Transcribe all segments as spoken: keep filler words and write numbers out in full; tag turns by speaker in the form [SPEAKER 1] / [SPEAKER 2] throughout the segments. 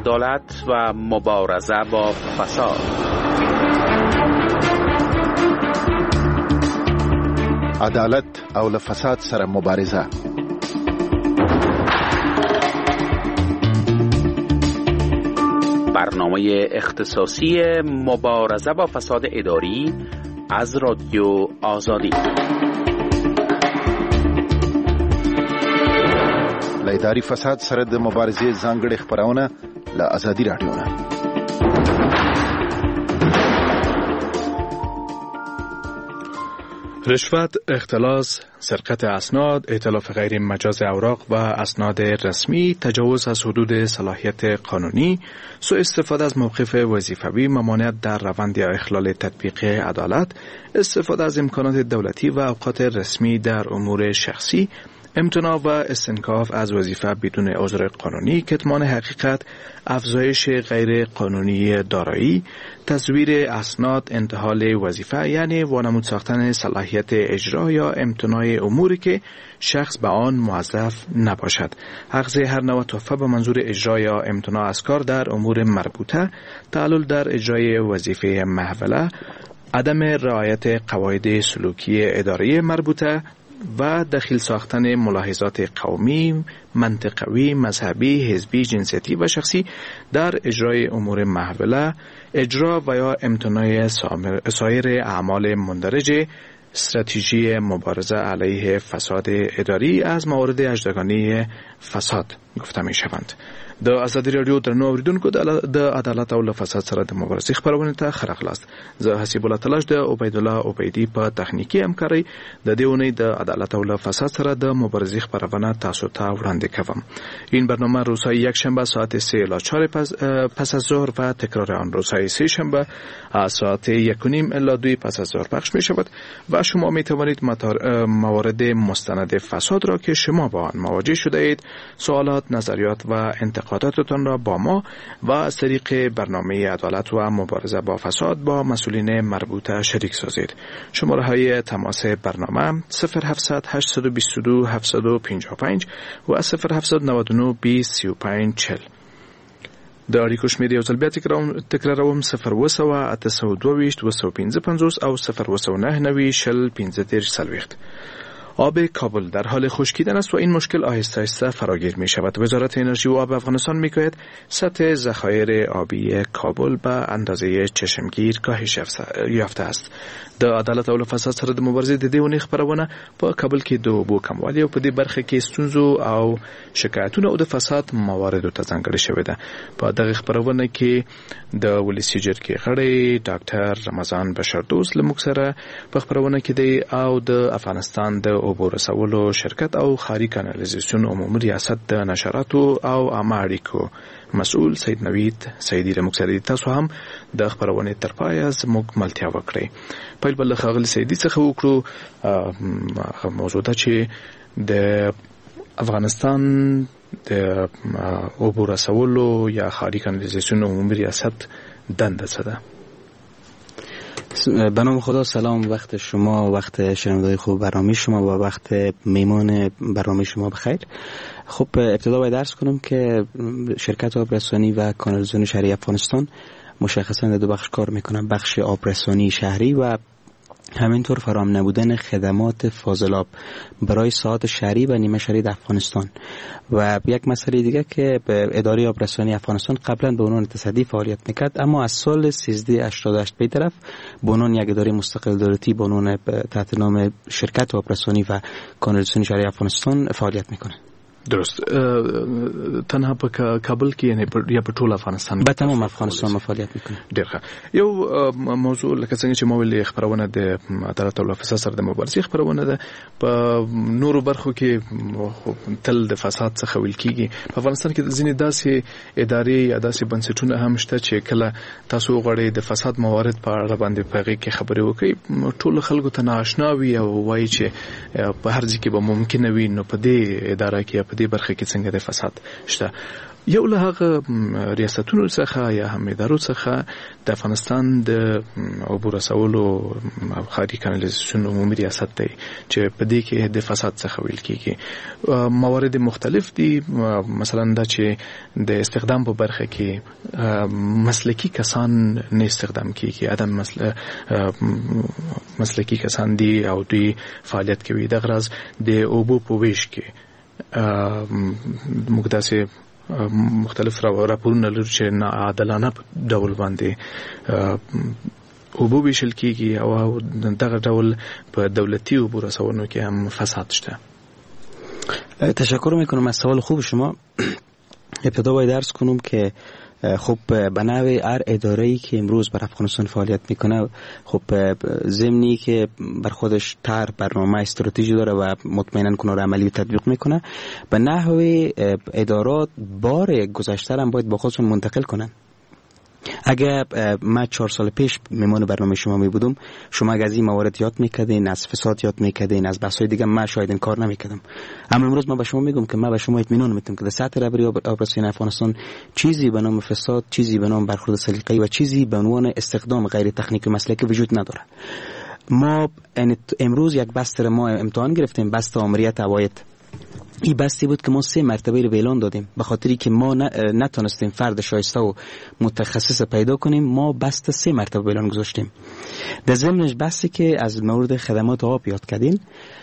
[SPEAKER 1] عدالت و مبارزه با فساد.
[SPEAKER 2] عدالت او له فساد سره مبارزه.
[SPEAKER 1] برنامه اختصاصی مبارزه با فساد اداری از رادیو آزادی.
[SPEAKER 2] له اداري فساد سره د مبارزې ځانګړې خبرونه له آزادي رادیو نه.
[SPEAKER 3] رشوت، اختلاس، سرقت اسناد، ائتلاف غیر مجاز اوراق و اسناد رسمی، تجاوز از حدود صلاحیت قانونی، سوء استفاده از موقف وظیفوی، ممانعت در روند یا اخلال تطبیق عدالت، استفاده از امکانات دولتی و اوقات رسمی در امور شخصی، امتناع و استنکاف از وظیفه بدون عذر قانونی، کتمان حقیقت، افزایش غیر قانونی دارایی، تزویر اسناد، انتحال وظیفه یعنی وانمود ساختن صلاحیت اجرا یا امتناع اموری که شخص به آن موظف نباشد، اخذ هر نوع تحفه به منظور اجرا یا امتناع از کار در امور مربوطه، تعلل در اجرای وظیفه محوله، عدم رعایت قواعد سلوکی اداری مربوطه و دخیل ساختن ملاحظات قومی، منطقوی، مذهبی، حزبی، جنسیتی و شخصی در اجرای امور محوله، اجرا و یا امتناع سایر اعمال مندرج استراتژی مبارزه علیه فساد اداری از موارد اجزاگانه فساد گفته می شوند. د آزادی رادیو درنو اوریدونکو د عدالت او فساد سره د مبارزې خبرونه ته خرغلاست. زه حسیب الله تلاش د عبید الله عبیدی په تخنیکی همکاري د دیونی د عدالت او فساد سره د مبارزې خبرونه تاسو ته وړاندې کوم. این برنامه روزهای یک شنبه ساعت سه الی چهار پس, پس از ظهر و تکرار آن روزهای سه شنبه ساعت یک و نیم الی دو پس از ظهر پخش می شود و شما می توانید موارد مستند فساد را که شما با آن مواجه شده اید سوالات، نظریات و انتقاداتتان را با ما و از طریق برنامه عدالت و مبارزه با فساد با مسئولین مربوطه شریک سازید. شماره های تماس برنامه صفر هفتصد هشتصد و بیست و دو هفتصد و پنجاه و پنج و صفر هفتصد نود و نه بیست سی و پنج چهل. د اړیکو شمېرې یو ځل بیا تکراروم صفر اوه سوه اته سوه دوه ویشت اوه سوه پنځه پنځوس او صفر اوه سوه نهه نوي شل پنځه دېرش څلوېښت. آب کابل در حال خشکیدن است و این مشکل آهسته آهسته فراگیر می شود. وزارت انرژی و آب افغانستان می گوید سطح ذخایر آبی کابل به اندازه چشمگیر کاهش یافته است. د عدالت او فساد سره د مبارزې د دې ونې خبرونه په کابل کې د اوبو کموالی او په دې برخه کې ستونزو او شکایتونو او د فساد مواردو ته ځانګړې شوې ده. په دغه خبرونه کې د ولسي جرګې غړی ډاکټر رمضان بشردوست له موږ سره په خبرونه کې دی او د افغانستان د اوبو رسولو شرکت او خاري کانالیزاسیون عمومي ریاست د نشراتو او عامه اړیکو مسؤل سید نوید سیدی له موږ سره تاسو هم د خبرونه تر پای زموږ ملتیا وکړئ. پیل بل خاغلی سیدی څخه وکړو موضوع ده چې د افغانستان د اوبو رسولو یا خاري کانالیزاسیون عمومي ریاست دنده څه ده؟
[SPEAKER 4] به نام خدا، سلام، وقت شما، وقت شنوندگان خوب برنامه شما و وقت میمان برنامه شما بخیر. خب ابتدا باید عرض کنم که شرکت آبرسانی و کانالیزاسیون شهری افغانستان مشخصا در دو بخش کار میکنن، بخش آبرسانی شهری و همینطور فراهم نبودن خدمات فاضلاب برای ساحات شهری و نیمه شهری در افغانستان. و یک مسئله دیگه که اداره آبرسانی افغانستان قبلا به عنوان تصدی فعالیت میکرد، اما از سال سیزده هشتاد و هشت به طرف به عنوان یک اداره مستقل دولتی به عنوان تحت نام شرکت آبرسانی و کانالیزاسیون شهری افغانستان فعالیت میکنه.
[SPEAKER 3] درست. تنها په کابل کې یا په ټول افغانستان
[SPEAKER 4] په تمام افغانستان فعالیت میکنه.
[SPEAKER 3] ډیر ښه. یو موضوع لکه څنګه چې ما ویلې خبرونه د عدالت او فساد سره د مبارزې خبرونه ده. په نورو برخو کې تل د فساد څخه ویل کیږي. په افغانستان کې ځینې داسې ادارې یا داسې بنسټونه هم شته چې کله تاسو غواړئ د فساد موارد په اړه باندې په هغې کې خبرې وکړئ، ټول خلکو ته نااشنا وي او وایي چې په هر ځای کې به ممکنه وي، نو په دې اداره کې په دې برخه کې څنګه د فساد شته. یو له هغه ریاستونو څخه یا هم ادارو څخه د افغانستان د عبور رسولو ښاري کانالیزاسیون عمومي ریاست دی چې په دې کې د فساد څخه ویل کېږي. موارد مختلف دي، مثلا دا چې د استخدام په برخه کې مسلکی کسان نه استخدام کېږي، عدم مسل... مسلکی کسان دي او دوی فعالیت کوي. د غرض د اوبو په ویش کې موږ داسې مختلف راپورونه لرو چې ناعادلانه ډول باندې اوبو ویشل کېږي او دغه ډول په دولتي اوبو رسونو کې هم فساد شته.
[SPEAKER 4] تشکر میکنم از سوال خوب شما. ابتدا باید عرض کنم که خب به نوع هر اداره‌ای که امروز بر افغانستان فعالیت میکنه خب ضمنی که بر خودش طرح برنامه استراتژی داره و مطمئنا کنار عملی تطبیق میکنه، به نحو ادارات بار گذشته هم باید با خودشون منتقل کنن. اگر من چهار سال پیش میمان برنامه شما می بودم، شما اگر از این موارد یاد میکردین، از فساد یاد میکردین، از بحث‌های دیگه، من شاید این کار نمیکردم. اما امروز من به شما میگم که من به شما اطمینان میدم که در سطح رهبری آپراسیون افغانستان چیزی به نام فساد، چیزی به نام برخورد سلیقه‌ای و چیزی به عنوان استخدام غیر تکنیکی مسلکی وجود نداره. ما امروز یک بستر ما امتحان گرفتیم، بست آمریت عواید. این بستی بود که ما سه مرتبه رو اعلان دادیم به خاطری که ما نتونستیم فرد شایسته و متخصص پیدا کنیم. ما بست سه مرتبه اعلان گذاشتیم. در ضمنش بستی که از مورد خدمات آب یاد کردین.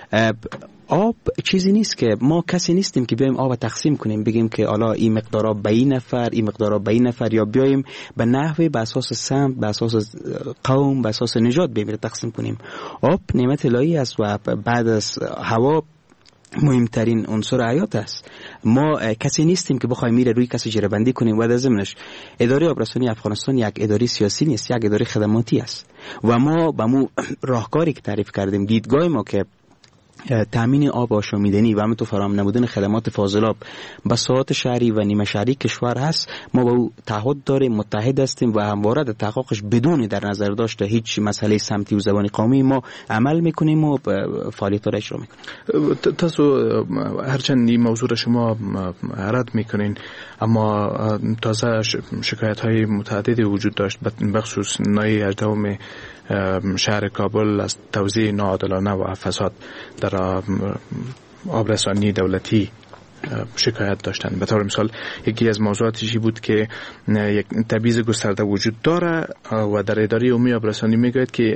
[SPEAKER 4] آب چیزی نیست که ما کسی نیستیم که بیایم آب تقسیم کنیم، بگیم که حالا این مقدارا به این نفر، این مقدارا به این نفر، یا بیایم به نحوی به اساس سمت، به اساس قوم، به اساس نژاد بیایم تقسیم کنیم. آب نعمت الهی است و بعد از هوا مهمترین عنصر حیات است. ما کسی نیستیم که بخوایم میره روی کسی جره بندی کنیم. و در ضمنش اداره آبرسانی افغانستان یک اداره سیاسی نیست، یک اداره خدماتی است و ما به مو راهکاری که تعریف کردیم، دیدگاه ما که تامین آب آشامیدنی و همینطور فراهم نمودن خدمات فاضلاب به ساحات شهری و نیمه شهری کشور هست، ما با او تعهد داریم، متحد هستیم و همواره در تحققش بدون در نظر داشته هیچ مسئله سمتی و زبانی قومی ما عمل میکنیم و فعالیت را اجرا میکنیم.
[SPEAKER 3] تاسو هرچند این موضوع را شما رد میکنین، اما تازه شکایت های متعددی وجود داشت بخصوص نای هجدهم شهر کابل از توزیع ناعادلانه و فساد در آبرسانی دولتی شکایت داشتند. به طور مثال یکی از موضوعاتش بود که یک تبعیض گسترده وجود داره و در اداره عمومی آبرسانی میگوید که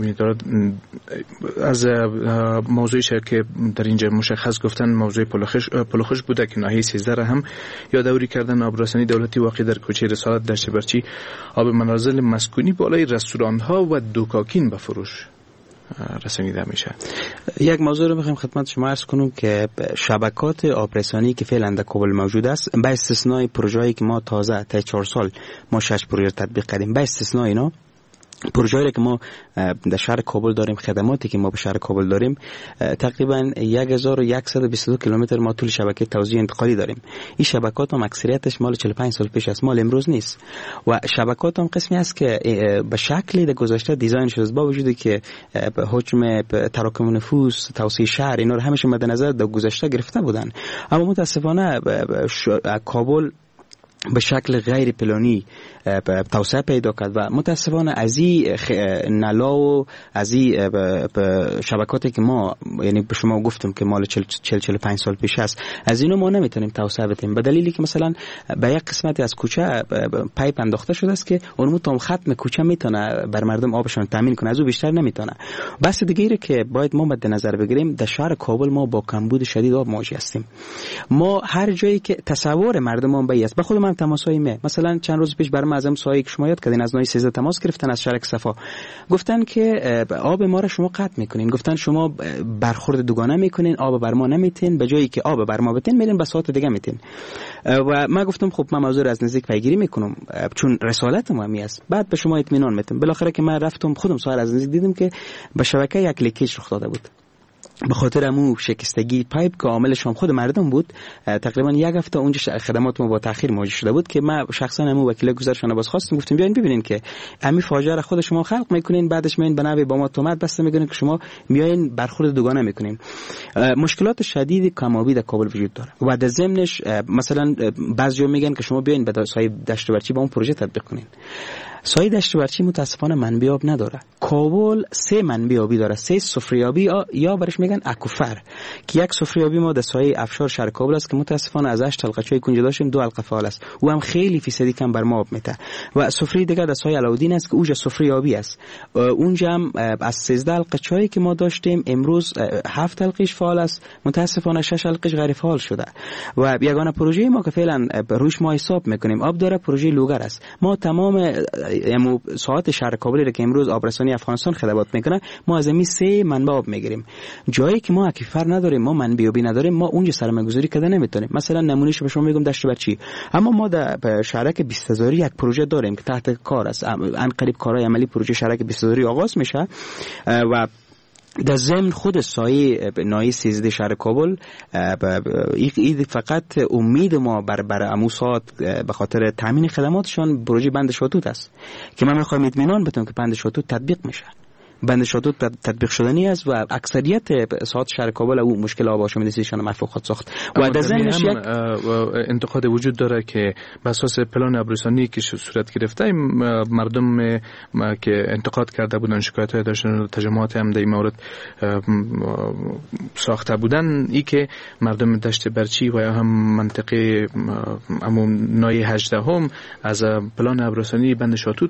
[SPEAKER 3] از موضوعی که در اینجا مشخص گفتن موضوع پلوخش پلوخش بوده که ناحیه سیزده را هم یادآوری کردن آبرسانی دولتی واقع در کوچه رسالت دشت برچی آب منازل مسکونی بالای رستوران ها و دوکاکین به فروش رسانیده میشه.
[SPEAKER 4] یک موضوع رو میخوایم خدمت شما عرض کنم که شبکات آبرسانی که فعلا در کابل موجود است، به استثنای پروژه‌ای که ما تازه تا چهار سال ما شش پروژه تطبیق کردیم، به استثنای اینا پروژه‌ای که ما در شهر کابل داریم، خدماتی که ما به شهر کابل داریم، تقریبا هزار و صد و بیست و دو کیلومتر ما طول شبکه توزیع انتقالی داریم. این شبکات هم اکثریتش مال چهل و پنج سال پیش است، مال امروز نیست. و شبکات هم قسمی است که به شکلی در گذشته دیزاین شده با وجودی که به حکم تراکم نفوس، توسعه شهر، اینا رو همش مد نظر در گذشته گرفته بودن، اما متاسفانه کابل به شکل غیر پلانی توسعه پیدا کرد و متاسفانه از این نلا و از این شبکاتی که ما، یعنی به شما گفتم که مال چهل چهل و پنج سال پیش است، از اینو ما نمیتونیم توسعه بدیم، به دلیلی که مثلا به یک قسمتی از کوچه پایپ انداخته شده است که اون تا ختم کوچه میتونه بر مردم آبشون تامین کنه، از اون بیشتر نمیتونه. بس دیگه که باید ما مد نظر بگیریم، در شهر کابل ما با کمبود شدید آب مواجه هستیم. ما هر جایی که تصور مردمان به است، به خود من تماسایی می مثلا چند روز پیش برام از سایه که شما یاد کردین از نای سیزده تماس گرفتن از شرک صفا، گفتن که آب ما را شما قطع میکنین، گفتن شما برخورد دوگانه میکنین، آب بر ما نمیتین، به جایی که آب بر ما بتین میرین به ساعت دیگه میتین. و ما گفتم خب من موضوع از نزدیک پیگیری میکنم چون رسالت مهمی است، بعد به شما اطمینان میدم. بالاخره که من رفتم خودم سوال از نزدیک دیدم که به شبکه یک لیکیج رخ داده بود. به خاطر امو شکستگی پایپ که عاملش هم خود مردم بود، تقریبا یک هفته اونجا خدمات ما با تاخیر مواجه شده بود که ما شخصا امو وکیل گزارشان باز خواستم، گفتیم بیاین ببینین که امی فاجعه را خود شما خلق میکنین، بعدش میاین بنابه با ما تهمت بسته میکنین که شما میاین برخورد دوگانه میکنین. مشکلات شدید کمابی در کابل وجود داره و در ضمنش مثلا بعضیا میگن که شما بیاین به سایه دشت و برچی با اون پروژه تطبیق کنین. سایه دشت و برچی متاسفانه منبع آب نداره. کابل سه منبع آبی داره، سه سفریابی یا برش میگن اکوفر، که یک سفریابی ما در سایه افشار شهر کابل است که متاسفانه از هشت حلقه‌چای کنج داشتیم دو حلقه فعال است، او هم خیلی فیصدی کم بر ما آب میده. و سفری دیگه در سایه علاودین است که اونجا سفریابی است، اونجا هم از سیزده حلقه چایی که ما داشتیم امروز هفت حلقهش فعال است، متاسفانه شش حلقهش غیر فعال شده. و یگانه پروژه ما که فعلا روش ما حساب میکنیم آب داره پروژه لوگر است. ما تمام امو ساعت شهر کابل که امروز آبرسانی افغانستان خدمات میکنه ما از امی سه منبع آب میگیریم. جایی که ما اکیفر نداریم، ما منبع آبی نداریم، ما اونجا سرمایه‌گذاری کردن نمیتونیم. مثلا نمونهش به شما میگم دشت و برچی، اما ما در شهرک بیست هزاری یک پروژه داریم که تحت کار است، ان قریب کارهای عملی پروژه شهرک بیست هزاری آغاز میشه و در ضمن خود سایه نای سیزده شهر کابل این فقط امید ما بر بر اموسات به خاطر تامین خدماتشان پروژه بند شاتوت است که من میخوایم اطمینان بدم که بند شاتوت تطبیق میشه. بند شاتوت تطبیق شدنی است و اکثریت ساعت شهر کابل او مشکل آب آشامیدگیشان مرفوع خود ساخت. و در ضمنش یک
[SPEAKER 3] انتقاد وجود داره که بر اساس پلان ابروسانی که صورت گرفته مردم که انتقاد کرده بودن، شکایت‌های داشتن، تجمعات هم در این مورد ساخته بودن، ای که مردم دشت برچی و یا هم منطقه همون نای هجدهم از پلان ابروسانی بند شاتوت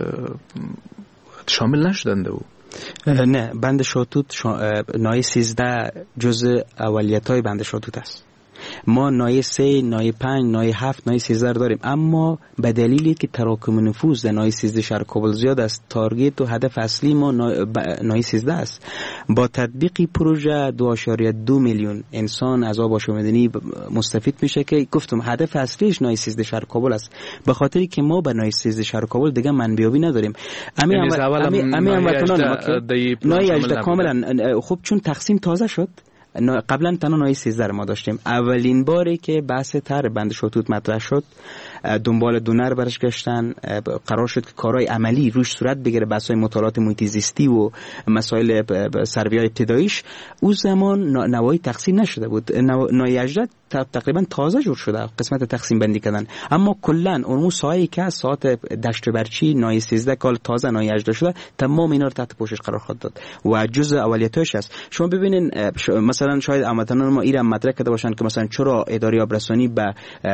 [SPEAKER 3] شامل نشدند. او
[SPEAKER 4] نه، بند شاتوت شا... نای سیزده جزء اولیت‌های بند شاتوت است. ما نای سه، نای پنج، نای هفت، نای سیزده داریم، اما به دلیلی که تراکم نفوذ در نای سیزده شهر کابل زیاد است، تارگت و هدف اصلی ما نای, ب... نای سیزده است. با تطبیقی پروژه دو اشاریه دو میلیون انسان از آب آشامیدنی مستفید میشه که گفتم هدف اصلیش نای سیزده شهر کابل است، به خاطری که ما به نای سیزده شهر کابل دیگه منبع آبی نداریم. امی هم امی امی هم وطنان نای هجده کاملا خوب چون تقسیم تازه شد. قبلا تنها نای سیزده ما داشتیم. اولین باری که بحث طرح بند شاتوت مطرح شد دنبال دونر برش گشتن، قرار شد که کارهای عملی روش صورت بگیره، بحث‌های مطالعات محیط زیستی و مسائل سروی‌های ابتداییش. اون زمان نوایی تقسیم نشده بود. نای هجده تقریبا تازه جور شده قسمت تقسیم بندی کردن، اما کلا اون سایه‌ای که ساعت دشت برچی نای سیزده کال تازه نای هجده شده تمام اینا رو تحت پوشش قرار خواهد داد و جزء اولیتش است. شما ببینین مثلا شاید هموطنان ما ایران مطرح کرده باشن که مثلا چرا اداره آبرسانی به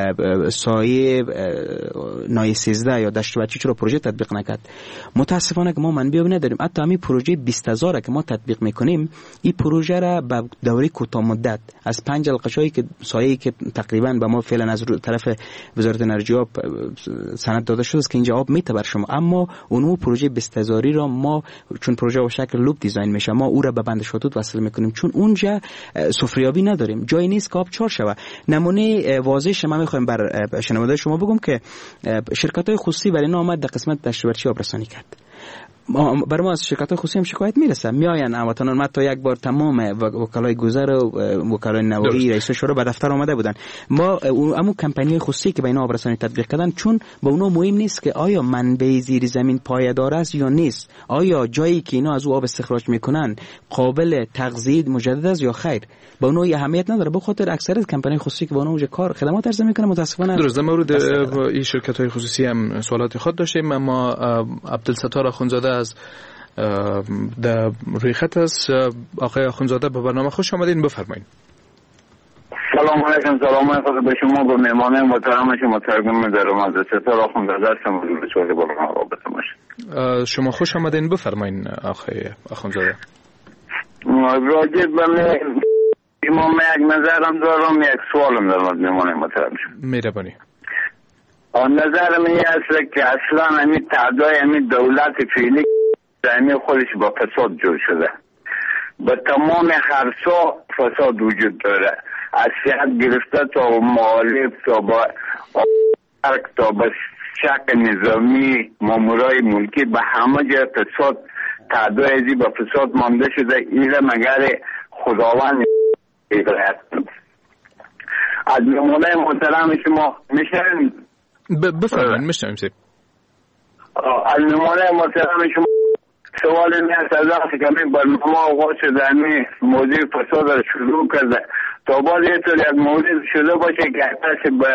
[SPEAKER 4] سایه نای سیزده یا دشت برچی چرا پروژه تطبیق نکرد. متاسفانه که ما منبع آبی نداریم. حتی همین پروژه بیست هزار که ما تطبیق میکنیم، این پروژه را به دوره کوتاه مدت از پنج حلقه‌ای که سایه‌ای که تقریبا به ما فعلا از طرف وزارت انرژی آب سند داده شده است که اینجا آب میته بر شما، اما اونو پروژه بیست هزاری را ما چون پروژه به شکل لوپ دیزاین میشه ما او را به بند شاتوت وصل میکنیم، چون اونجا سفریابی نداریم، جایی نیست که آب چار شوه. نمونه واضحش ما میخوایم بر شنونده شما بگم که شرکت‌های خصوصی برای نامد در قسمت دشت برچی آبرسانی کرد. برای ما از شرکت‌های خصوصی هم شکایت میرسه، میآین هموطنان ما تا یک بار تمام وکلای گذر و وکلای نوایی رئیس شورا به دفتر آمده بودن. ما همون کمپانی‌های خصوصی که بین آبرسانی تطبیق کردن، چون با اونا مهم نیست که آیا منبع زیر زمین پایدار است یا نیست، آیا جایی که اینا از او آب استخراج میکنن قابل تغذیه مجدد است یا خیر، با اونا اهمیت نداره. به خاطر اکثریت کمپانی‌های خصوصی که با اونا کار خدمات عرضه میکنن متاسفانه
[SPEAKER 3] درست در مورد این شرکت‌های خصوصی هم سوالات خود داشتیم. اما عبدالستار اخوندزاده از در روی خط است. آقای اخوندزاده به برنامه خوش آمدین، بفرمایید.
[SPEAKER 5] سلام علیکم. سلام خود به شما، به مهمان محترم شما ترجمه دارم از ستار اخوندزاده هستم. به چهار برنامه رابطه باشید.
[SPEAKER 3] شما خوش آمدین، بفرمایید آقای اخوندزاده.
[SPEAKER 5] راجع به امام یک نظرم دارم، یک سوالم دارم مهمان محترم شما.
[SPEAKER 3] مهربانی.
[SPEAKER 5] نظر من است که اصلا همین تعدای همین دولت فعلی همین خودش با فساد جور شده، به تمام خرسا فساد وجود داره، از صحت گرفته تا مالف تا با تا با شک نظامی مامورای ملکی، به همه جای فساد تعدای ازی با فساد مانده شده. ایره مگر خداوند هدایت کنه. از نمونه محترم شما میشن
[SPEAKER 3] بفرمایید میشنویم سید.
[SPEAKER 5] از نمونه محترم شما سوال این است از وقتی که می برنامه آغاز شده همی موضوع فساد را شروع کرده تا باز یه طور یک موضوع شده باشه که کسی به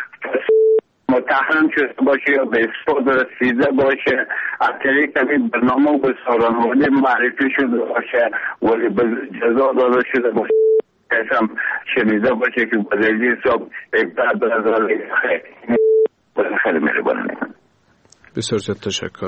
[SPEAKER 5] متهم شده باشه یا به اثبات رسیده باشه از طریق همین برنامه به سارانوانی معرفی شده باشه ولی به جزا داده شده باشه کسم شنیده باشه که بزرگی حساب اقدار در ازال خیلی خیلی مهربانی.
[SPEAKER 3] بسیار زیاد تشکر.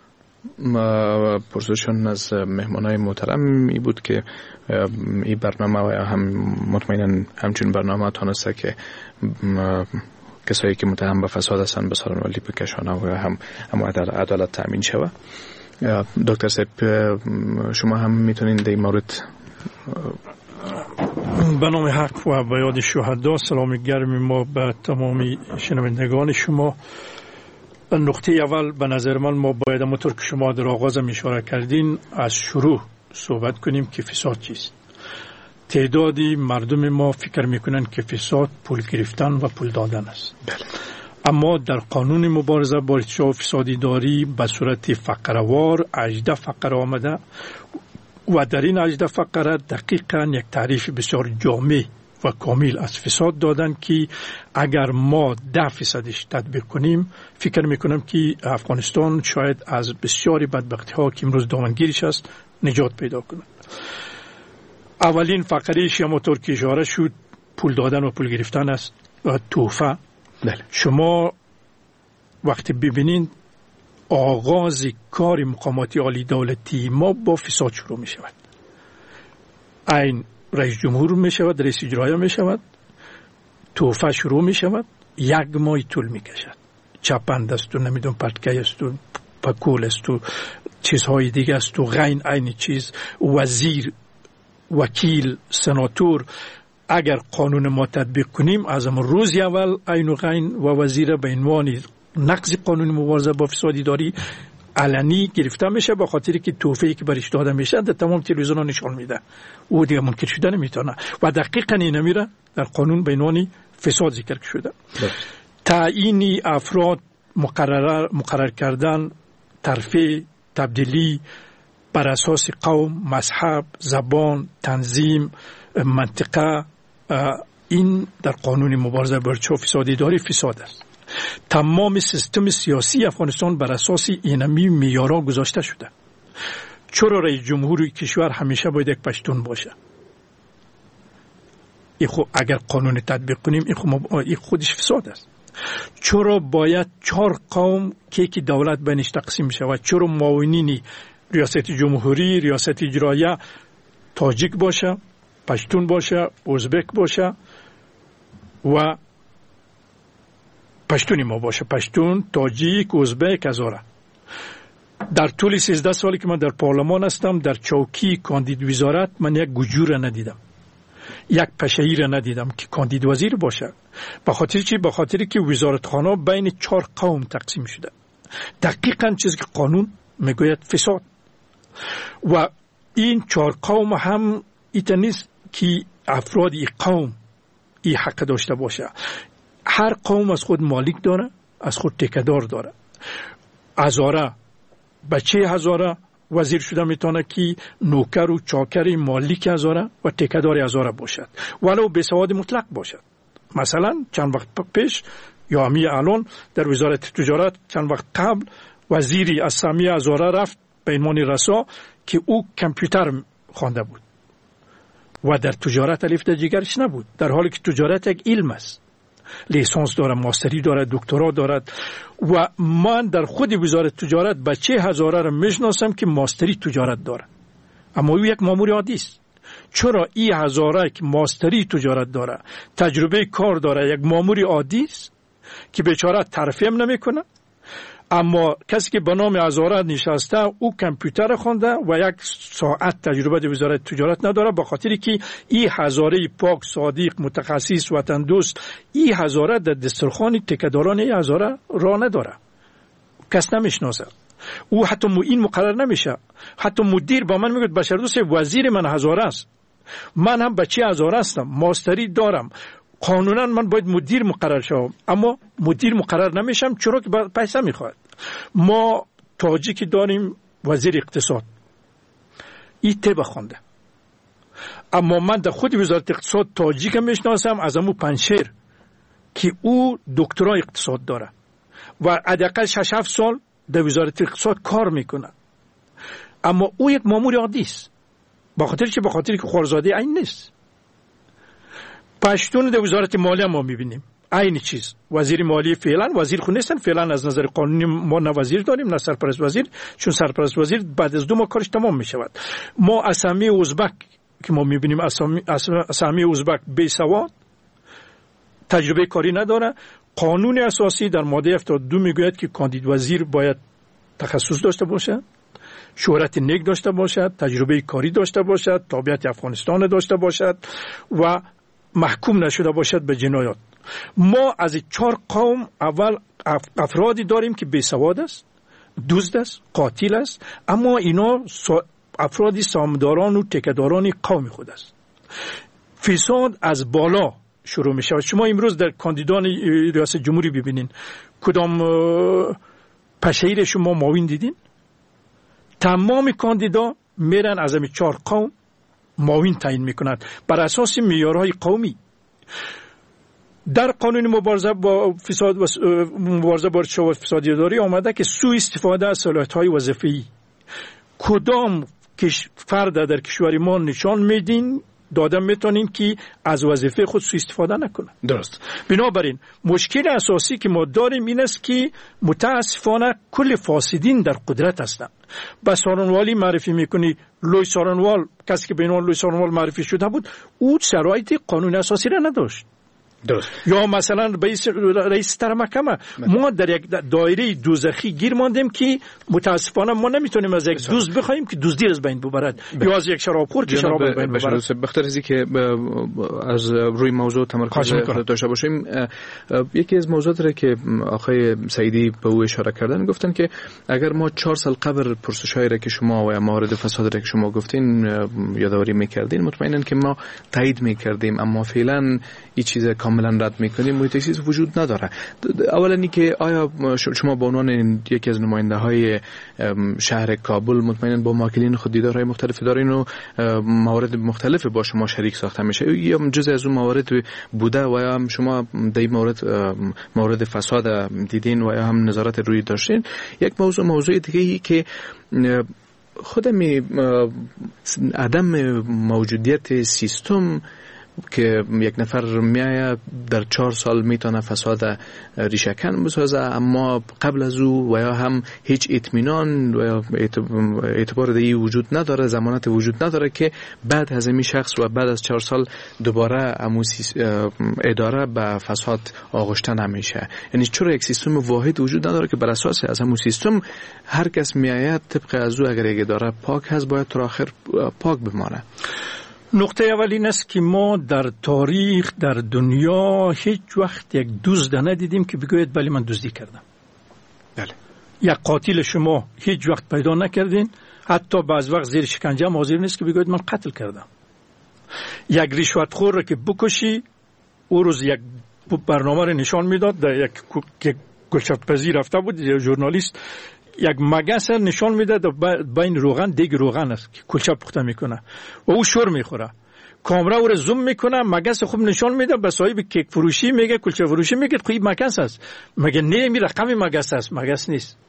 [SPEAKER 3] پرسشون از مهمانای محترم ای بود که این برنامه و هم مطمئنا همچون برنامه تانسته که کسایی که متهم به فساد هستن به سارانولی بکشانه و هم هم عدالت تامین شود. دکتر صاحب شما هم میتونین در این مورد؟
[SPEAKER 6] به نام حق و به یاد شهدا سلام گرم ما به تمامی شنوندگان شما. نقطه اول به نظر من ما باید همونطور که شما در آغاز هم اشاره کردین از شروع صحبت کنیم که فساد چیست. تعدادی مردم ما فکر میکنن که فساد پول گرفتن و پول دادن است. بله. اما در قانون مبارزه با ارتشاء فسادی داری به صورت فقره‌وار هجده فقره آمده و در این هجده فقره دقیقاً یک تعریف بسیار جامع و کامل از فساد دادن که اگر ما ده فیصدش تطبیق کنیم فکر میکنم که افغانستان شاید از بسیاری بدبختی ها که امروز دامنگیرش است نجات پیدا کنه. اولین فقرهش همونطور که اشاره شد پول دادن و پول گرفتن است و تحفه. بله. شما وقتی ببینید آغاز کار مقامات عالی دولتی ما با فساد شروع می شود. این رئیس جمهور می شود، رئیس اجرایی می شود، تحفه شروع می شود، یک ماه طول می کشد. چپند است و نمیدون پرتکی است و پکول است و چیزهای دیگه است و غین این چیز وزیر وکیل سناتور. اگر قانون ما تطبیق کنیم از امروز روز اول این و غین و وزیر به عنوان نقض قانون مبارزه با فساد داری علنی گرفته میشه با خاطری که توفیقی که برش داده میشه در تمام تلویزیون‌ها نشان میده او دیگه منکر شده نمیتونه و دقیقاً این میره در قانون به عنوان فساد ذکر شده. تعیین افراد مقرر مقرر کردن ترفیع تبدیلی بر اساس قوم، مذهب، زبان، تنظیم، منطقه، این در قانون مبارزه با ارتشاء فسادی داری فساد است. تمام سیستم سیاسی افغانستان بر اساس اینمی معیارها گذاشته شده. چرا رئیس جمهور کشور همیشه باید یک پشتون باشه؟ این خود اگر قانون تطبیق کنیم این خود این خودش فساد است. چرا باید چهار قوم که که دولت بینش تقسیم شود؟ چرا معاونین ریاست جمهوری، ریاست اجرایه تاجیک باشه، پشتون باشه، ازبک باشه و پشتونی ما باشه، پشتون، تاجیک، ازبک، هزاره. در طول سیزده سالی که من در پارلمان هستم در چوکی کاندید وزارت من یک گجور ندیدم، یک پشه‌ای را ندیدم که کاندید وزیر باشه. به خاطر چی؟ به خاطری که وزارتخانه بین چهار قوم تقسیم شده. دقیقاً چیزی که قانون میگوید فساد. و این چهار قوم هم ایت نیست که افراد این قوم این حق داشته باشه. هر قوم از خود مالک داره، از خود تکدار داره. هزاره بچه هزاره وزیر شده میتونه که نوکر و چاکر مالک هزاره و تکدار هزاره باشد ولو به سواد مطلق باشد. مثلا چند وقت پیش یا همی الان در وزارت تجارت چند وقت قبل وزیری از سامی هزاره رفت به عنوان رسا که او کامپیوتر خوانده بود و در تجارت الف در جگرش نبود، در حالی که تجارت یک علم است. لیسانس داره، ماستری داره، دکترا دارد و من در خود وزارت تجارت بچه هزاره را میشناسم که ماستری تجارت داره اما او یک مامور عادی است. چرا این هزاره که ماستری تجارت داره، تجربه کار داره، یک مامور عادی است که بیچاره ترفیع نمیکنه، اما کسی که به نام هزاره نشسته او کامپیوتر خونده و یک ساعت تجربه در وزارت تجارت نداره، به خاطری که این هزاره پاک صادق متخصص وطن دوست این هزاره در دسترخوان تکداران این هزاره را نداره، کس نمیشناسه. او حتی این مقرر نمیشه. حتی مدیر با من میگه بشردوست وزیر من هزاره است من هم بچه هزاره هستم، ماستری دارم، قانونا من باید مدیر مقرر شوم، اما مدیر مقرر نمیشم چرا که پیسه میخواد. ما تاجیکی داریم وزیر اقتصاد، این تبه خونده، اما من در خود وزارت اقتصاد تاجیک میشناسم از امو پنشیر که او دکترای اقتصاد داره و حداقل شش هفت سال در وزارت اقتصاد کار میکنه، اما او یک مامور عادی است، با خاطر چه؟ با خاطر که خورزاده این نیست. پشتون در وزارت مالیه ما میبینیم این چیز، وزیر مالیه فعلا وزیر خود نیستن، فعلا از نظر قانونی ما نه وزیر داریم نه سرپرست وزیر، چون سرپرست وزیر بعد از دو ماه کارش تمام میشود. ما اسامی ازبک که ما میبینیم اسامی اسامی ازبک بی سواد، تجربه کاری نداره. قانون اساسی در ماده هفتاد و دو میگوید که کاندید وزیر باید تخصص داشته باشد، شهرت نیک داشته باشد، تجربه کاری داشته باشد، تابعیت افغانستان داشته باشد و محکوم نشده باشد به جنایات. ما از چهار قوم اول افرادی داریم که بی سواد است، دزد است، قاتل است، اما اینا افرادی سامداران و تکداران قوم خود است. فساد از بالا شروع می شود. شما امروز در کاندیدان ریاست جمهوری ببینین کدام پشهیر شما معاون دیدین؟ تمام کاندیدا میرن از همین چهار قوم معاون تعیین میکنند بر اساس معیارهای قومی. در قانون مبارزه با فساد و مبارزه با رشوه و فساد اداری آمده که سوء استفاده از صلاحیت‌های وظیفه‌ای کدام فرد در کشور ما نشان میدین دادن میتونین که از وظیفه خود سوء استفاده نکنه.
[SPEAKER 3] درست.
[SPEAKER 6] بنابراین مشکل اساسی که ما داریم این است که متاسفانه کل فاسدین در قدرت هستند. با سارنوالی معرفی میکنی، لوی سارنوال کسی که به عنوان لوی سارنوال معرفی شده بود او شرایط قانون اساسی را نداشت.
[SPEAKER 3] درست.
[SPEAKER 6] یا مثلا رئیس تر محکمه، ما در یک دایره دوزخی گیر ماندیم که متاسفانه ما نمیتونیم از یک دوست بخوایم که دزدی از بین ببرد یا از یک شرابخور که شراب از بین ببرد.
[SPEAKER 3] بخاطر از اینکه از روی موضوع تمرکز داشته باشیم، یکی از موضوعاتی که آقای سعیدی به او اشاره کردن گفتن که اگر ما چهار سال قبل پرسش‌هایی را که شما و موارد فساد را که شما گفتین یادآوری می‌کردین، مطمئناً که ما تایید می‌کردیم، اما فعلا این چیز کاملا رد میکنیم، محیط زیست وجود نداره. اولا اینکه آیا شما به عنوان یکی از نماینده های شهر کابل مطمئنا با ماکلین خود دیدارهای مختلف دارین و موارد مختلف با شما شریک ساخته میشه، یا جزء از اون موارد بوده و یا هم شما در این مورد مورد فساد دیدین و یا هم نظارت روی داشتین؟ یک موضوع موضوع دیگه ای که خودم عدم موجودیت سیستم که یک نفر میآید در چهار سال میتونه فساد ریشه‌کن بسازه، اما قبل از او و یا هم هیچ اطمینان و اعتبار دیگه وجود نداره، ضمانت وجود نداره که بعد از این شخص و بعد از چهار سال دوباره اداره به فساد آغشته نمیشه. یعنی چرا یک سیستم واحد وجود نداره که بر اساس از همون سیستم هر کس میآید طبق از او اگر یک اداره پاک هست باید تا آخر پاک بمانه؟
[SPEAKER 6] نقطه اول این است که ما در تاریخ در دنیا هیچ وقت یک دزد ندیدیم که بگوید بله من دزدی کردم.
[SPEAKER 3] بله.
[SPEAKER 6] یک قاتل شما هیچ وقت پیدا نکردین، حتی بعض وقت زیر شکنجه هم حاضر نیست که بگوید من قتل کردم. یک رشوتخور را که بکشی او روز یک برنامه را نشان میداد، در یک گلشتپزی رفته بود یک ژورنالیست، یک مگس نشان میده بین روغن دیگ روغن است که کلچه پخته میکنه و او شور میخوره، کامرا او رو زوم میکنه، مگس خوب نشان میده به صاحب کیک فروشی میگه کلچه فروشی میگه خب مگس است، مگه نه می رقم مگس است، مگس نیست.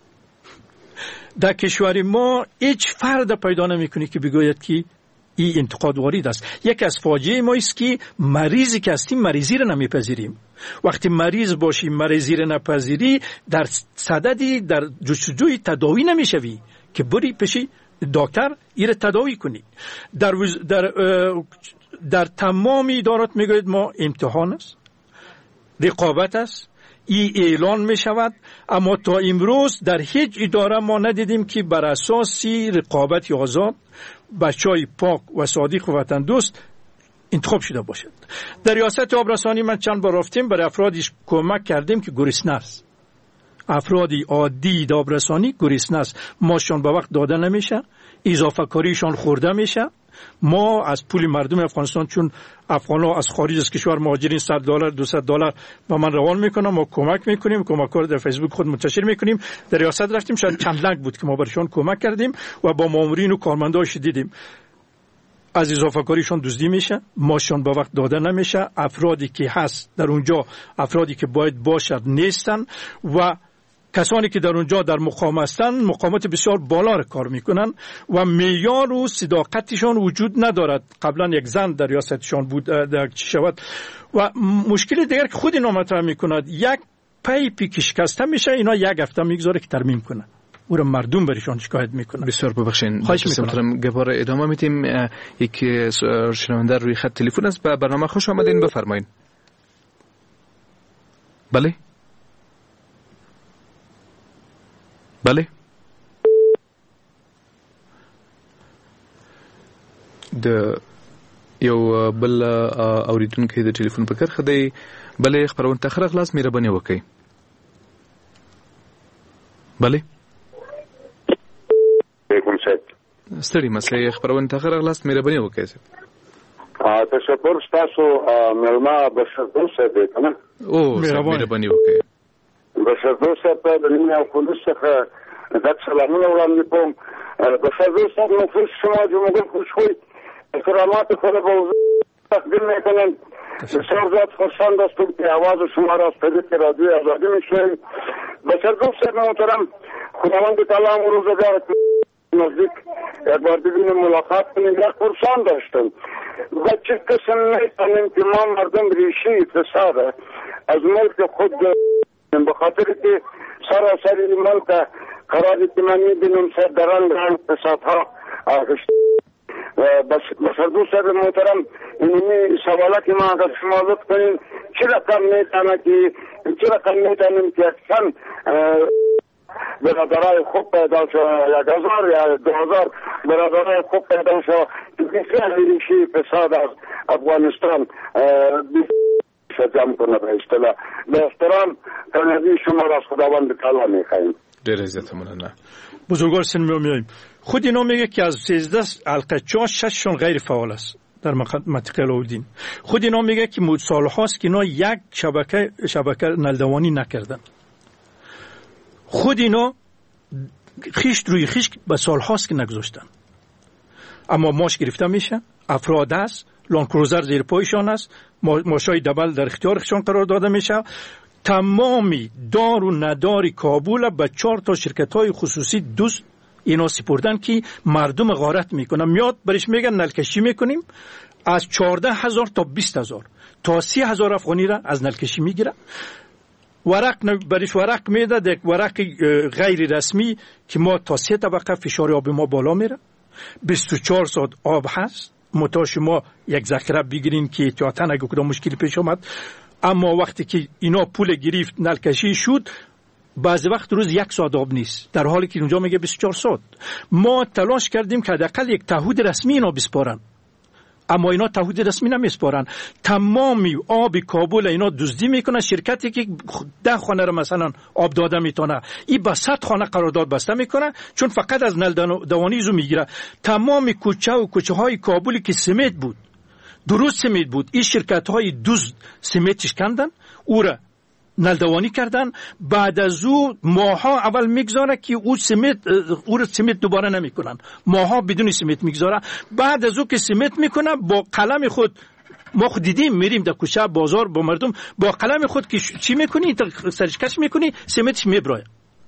[SPEAKER 6] در کشور ما هیچ فرد پیدا نمیکنی که بگوید که این انتقاد وارد است. یک از فاجعه ما است که مریضی که هستیم مریضی را نمیپذیریم. وقتی مریض باشی مریضی را نپذیری در صددی در جستجوی تداوی نمیشوی که بری پیشی دکتر ایره تداوی کنی. در در در تمام ادارات میگوید ما امتحان است، رقابت است، ای اعلان می شود، اما تا امروز در هیچ اداره ما ندیدیم که بر اساس رقابت آزاد بچهای پاک و صادق و وطن دوست انتخاب شده باشد. در ریاست آبرسانی من چند بار رفتیم، برای افرادیش کمک کردیم که گریسنه است. افرادی عادی دابرسانی گریسنه است، ماشون به وقت داده نمیشه، اضافه کاریشان خورده میشه ما از پول مردم افغانستان، چون افغان‌ها از خارج از کشور مهاجرین صد دلار دویست دلار با من روان میکنم، ما کمک میکنیم، کمک‌ها رو در فیسبوک خود منتشر میکنیم. در ریاست رفتیم، شاید چند لک بود که ما برشان کمک کردیم و با مامورین و کارمنداش دیدیم از اضافه کاریشون دزدی میشه، ماشون با وقت داده نمیشه، افرادی که هست در اونجا افرادی که باید باشد نیستن و کسانی که در اونجا در مقام هستند مقامات بسیار بالا را کار میکنن و معیار و صداقتشان وجود ندارد. قبلا یک زن در ریاستشان بود در چی شود و مشکل دیگر که خود اینا مطرح میکند، یک پیپی که شکسته میشه اینا یک هفته میگذاره که ترمیم کنه، او را مردم برشان شکایت میکنه.
[SPEAKER 3] بسیار ببخشید
[SPEAKER 6] خواهش میکنم
[SPEAKER 3] گپار ادامه میتیم. یک شنونده روی خط تلفن است، به برنامه خوش آمدین، بفرمایید. بله بله د یو بل اوریدونکو د ټلیفون په کرخه دی. بله خبرونه تخره خلاص مهرباني وکړئ. بله
[SPEAKER 7] علیکم صاحب
[SPEAKER 3] ستړي مسئله خبرونه تخره خلاص مهرباني وکړئ.
[SPEAKER 7] ا تشکر تاسو ملما بشردو صاحب کنه
[SPEAKER 3] او مهرباني وکړئ.
[SPEAKER 7] بشردو صاحب د نیمه پولیس څخه د سلامونه وړاندې کوم. بشردو صاحب نفوس شما جمهور خوشوي کرامات خود با تقدیم میکنم. بسیار زیاد خوشحال هستم که آواز شما را از طریق رادیو آزادی میشنویم. بشردو صاحب محترم، خداوند تعالی روزگار نزدیک یک بار دیگه ملاقات کنیم. یک پرسان داشتم و چه قسم میتونیم که ما مردم ریشه اقتصاد از ملک خود به خاطر که سراسر این ملک قراری که من میبینم سردران رنگ اقتصادها آغشت. بس بسردو صاحب محترم، اینمی سوالا که ما اگر شما لطف کنیم چه رقم میتونه که چه رقم میتونیم که اکسان برادرای خوب پیدا شو، یک هزار یا دو هزار برادرای خوب پیدا شو که بسیار ریشه اقتصاد از افغانستان جمع کنه. به اصطلاح به احترام تنظیم شما را از خداوند تعالی میخواهیم.
[SPEAKER 3] دیر عزتمونه.
[SPEAKER 6] بزرگوار سن میایم. خود اینا میگه که از سیزده حلقه چهار شششون غیر فعال است در منطقه علاءالدین. خود اینا میگه که سال هاست که اینا یک شبکه شبکه نلدوانی نکردن. خود اینا خیشت روی خیشت به سال هاست که نگذاشتن، اما ماش گرفته میشه، افراد است، لانکروزر زیر پایشان است، ماشای دبل در اختیارشان قرار داده میشه. تمامی دار و نداری کابل به چهار تا شرکت های خصوصی دوست اینا سپردن که مردم غارت میکنن. میاد برش میگن نلکشی میکنیم، از چهارده هزار تا بیست هزار تا سی هزار افغانی را از نلکشی میگیره. ورق برش ورق میده، یک ورق غیر رسمی که ما تا سه طبقه فشار آب ما بالا میره، بیست و چهار ساعت آب هست. متا شما یک ذخیره بگیرین که احتیاطاً اگه کدام مشکلی پیش آمد. اما وقتی که اینا پول گرفت نلکشی شد، بعضی وقت روز یک ساعت آب نیست، در حالی که اونجا میگه بیست و چهار ساعت. ما تلاش کردیم که حداقل یک تعهد رسمی اینا بسپارن، اما اینا تعهد رسمی نمیسپارن. تمامی آب کابل اینا دزدی میکنه. شرکتی که ده خانه رو مثلا آب داده میتونه، این به صد خانه قرارداد بسته میکنه، چون فقط از نل دوانی زو میگیره. تمام کوچه و کوچه های کابلی که سمت بود، درست سمت بود، این شرکت های دزد سمتش کندن، او را نلدوانی کردن. بعد از او ماها اول میگذاره که او سمت او را سمت دوباره نمیکنن، ماها بدون سمت میگذاره. بعد از او که سمت میکنه با قلم خود، ما خود دیدیم میریم در کوچه بازار با مردم، با قلم خود که چی میکنی سرشکش میکنی سمتش میبرای.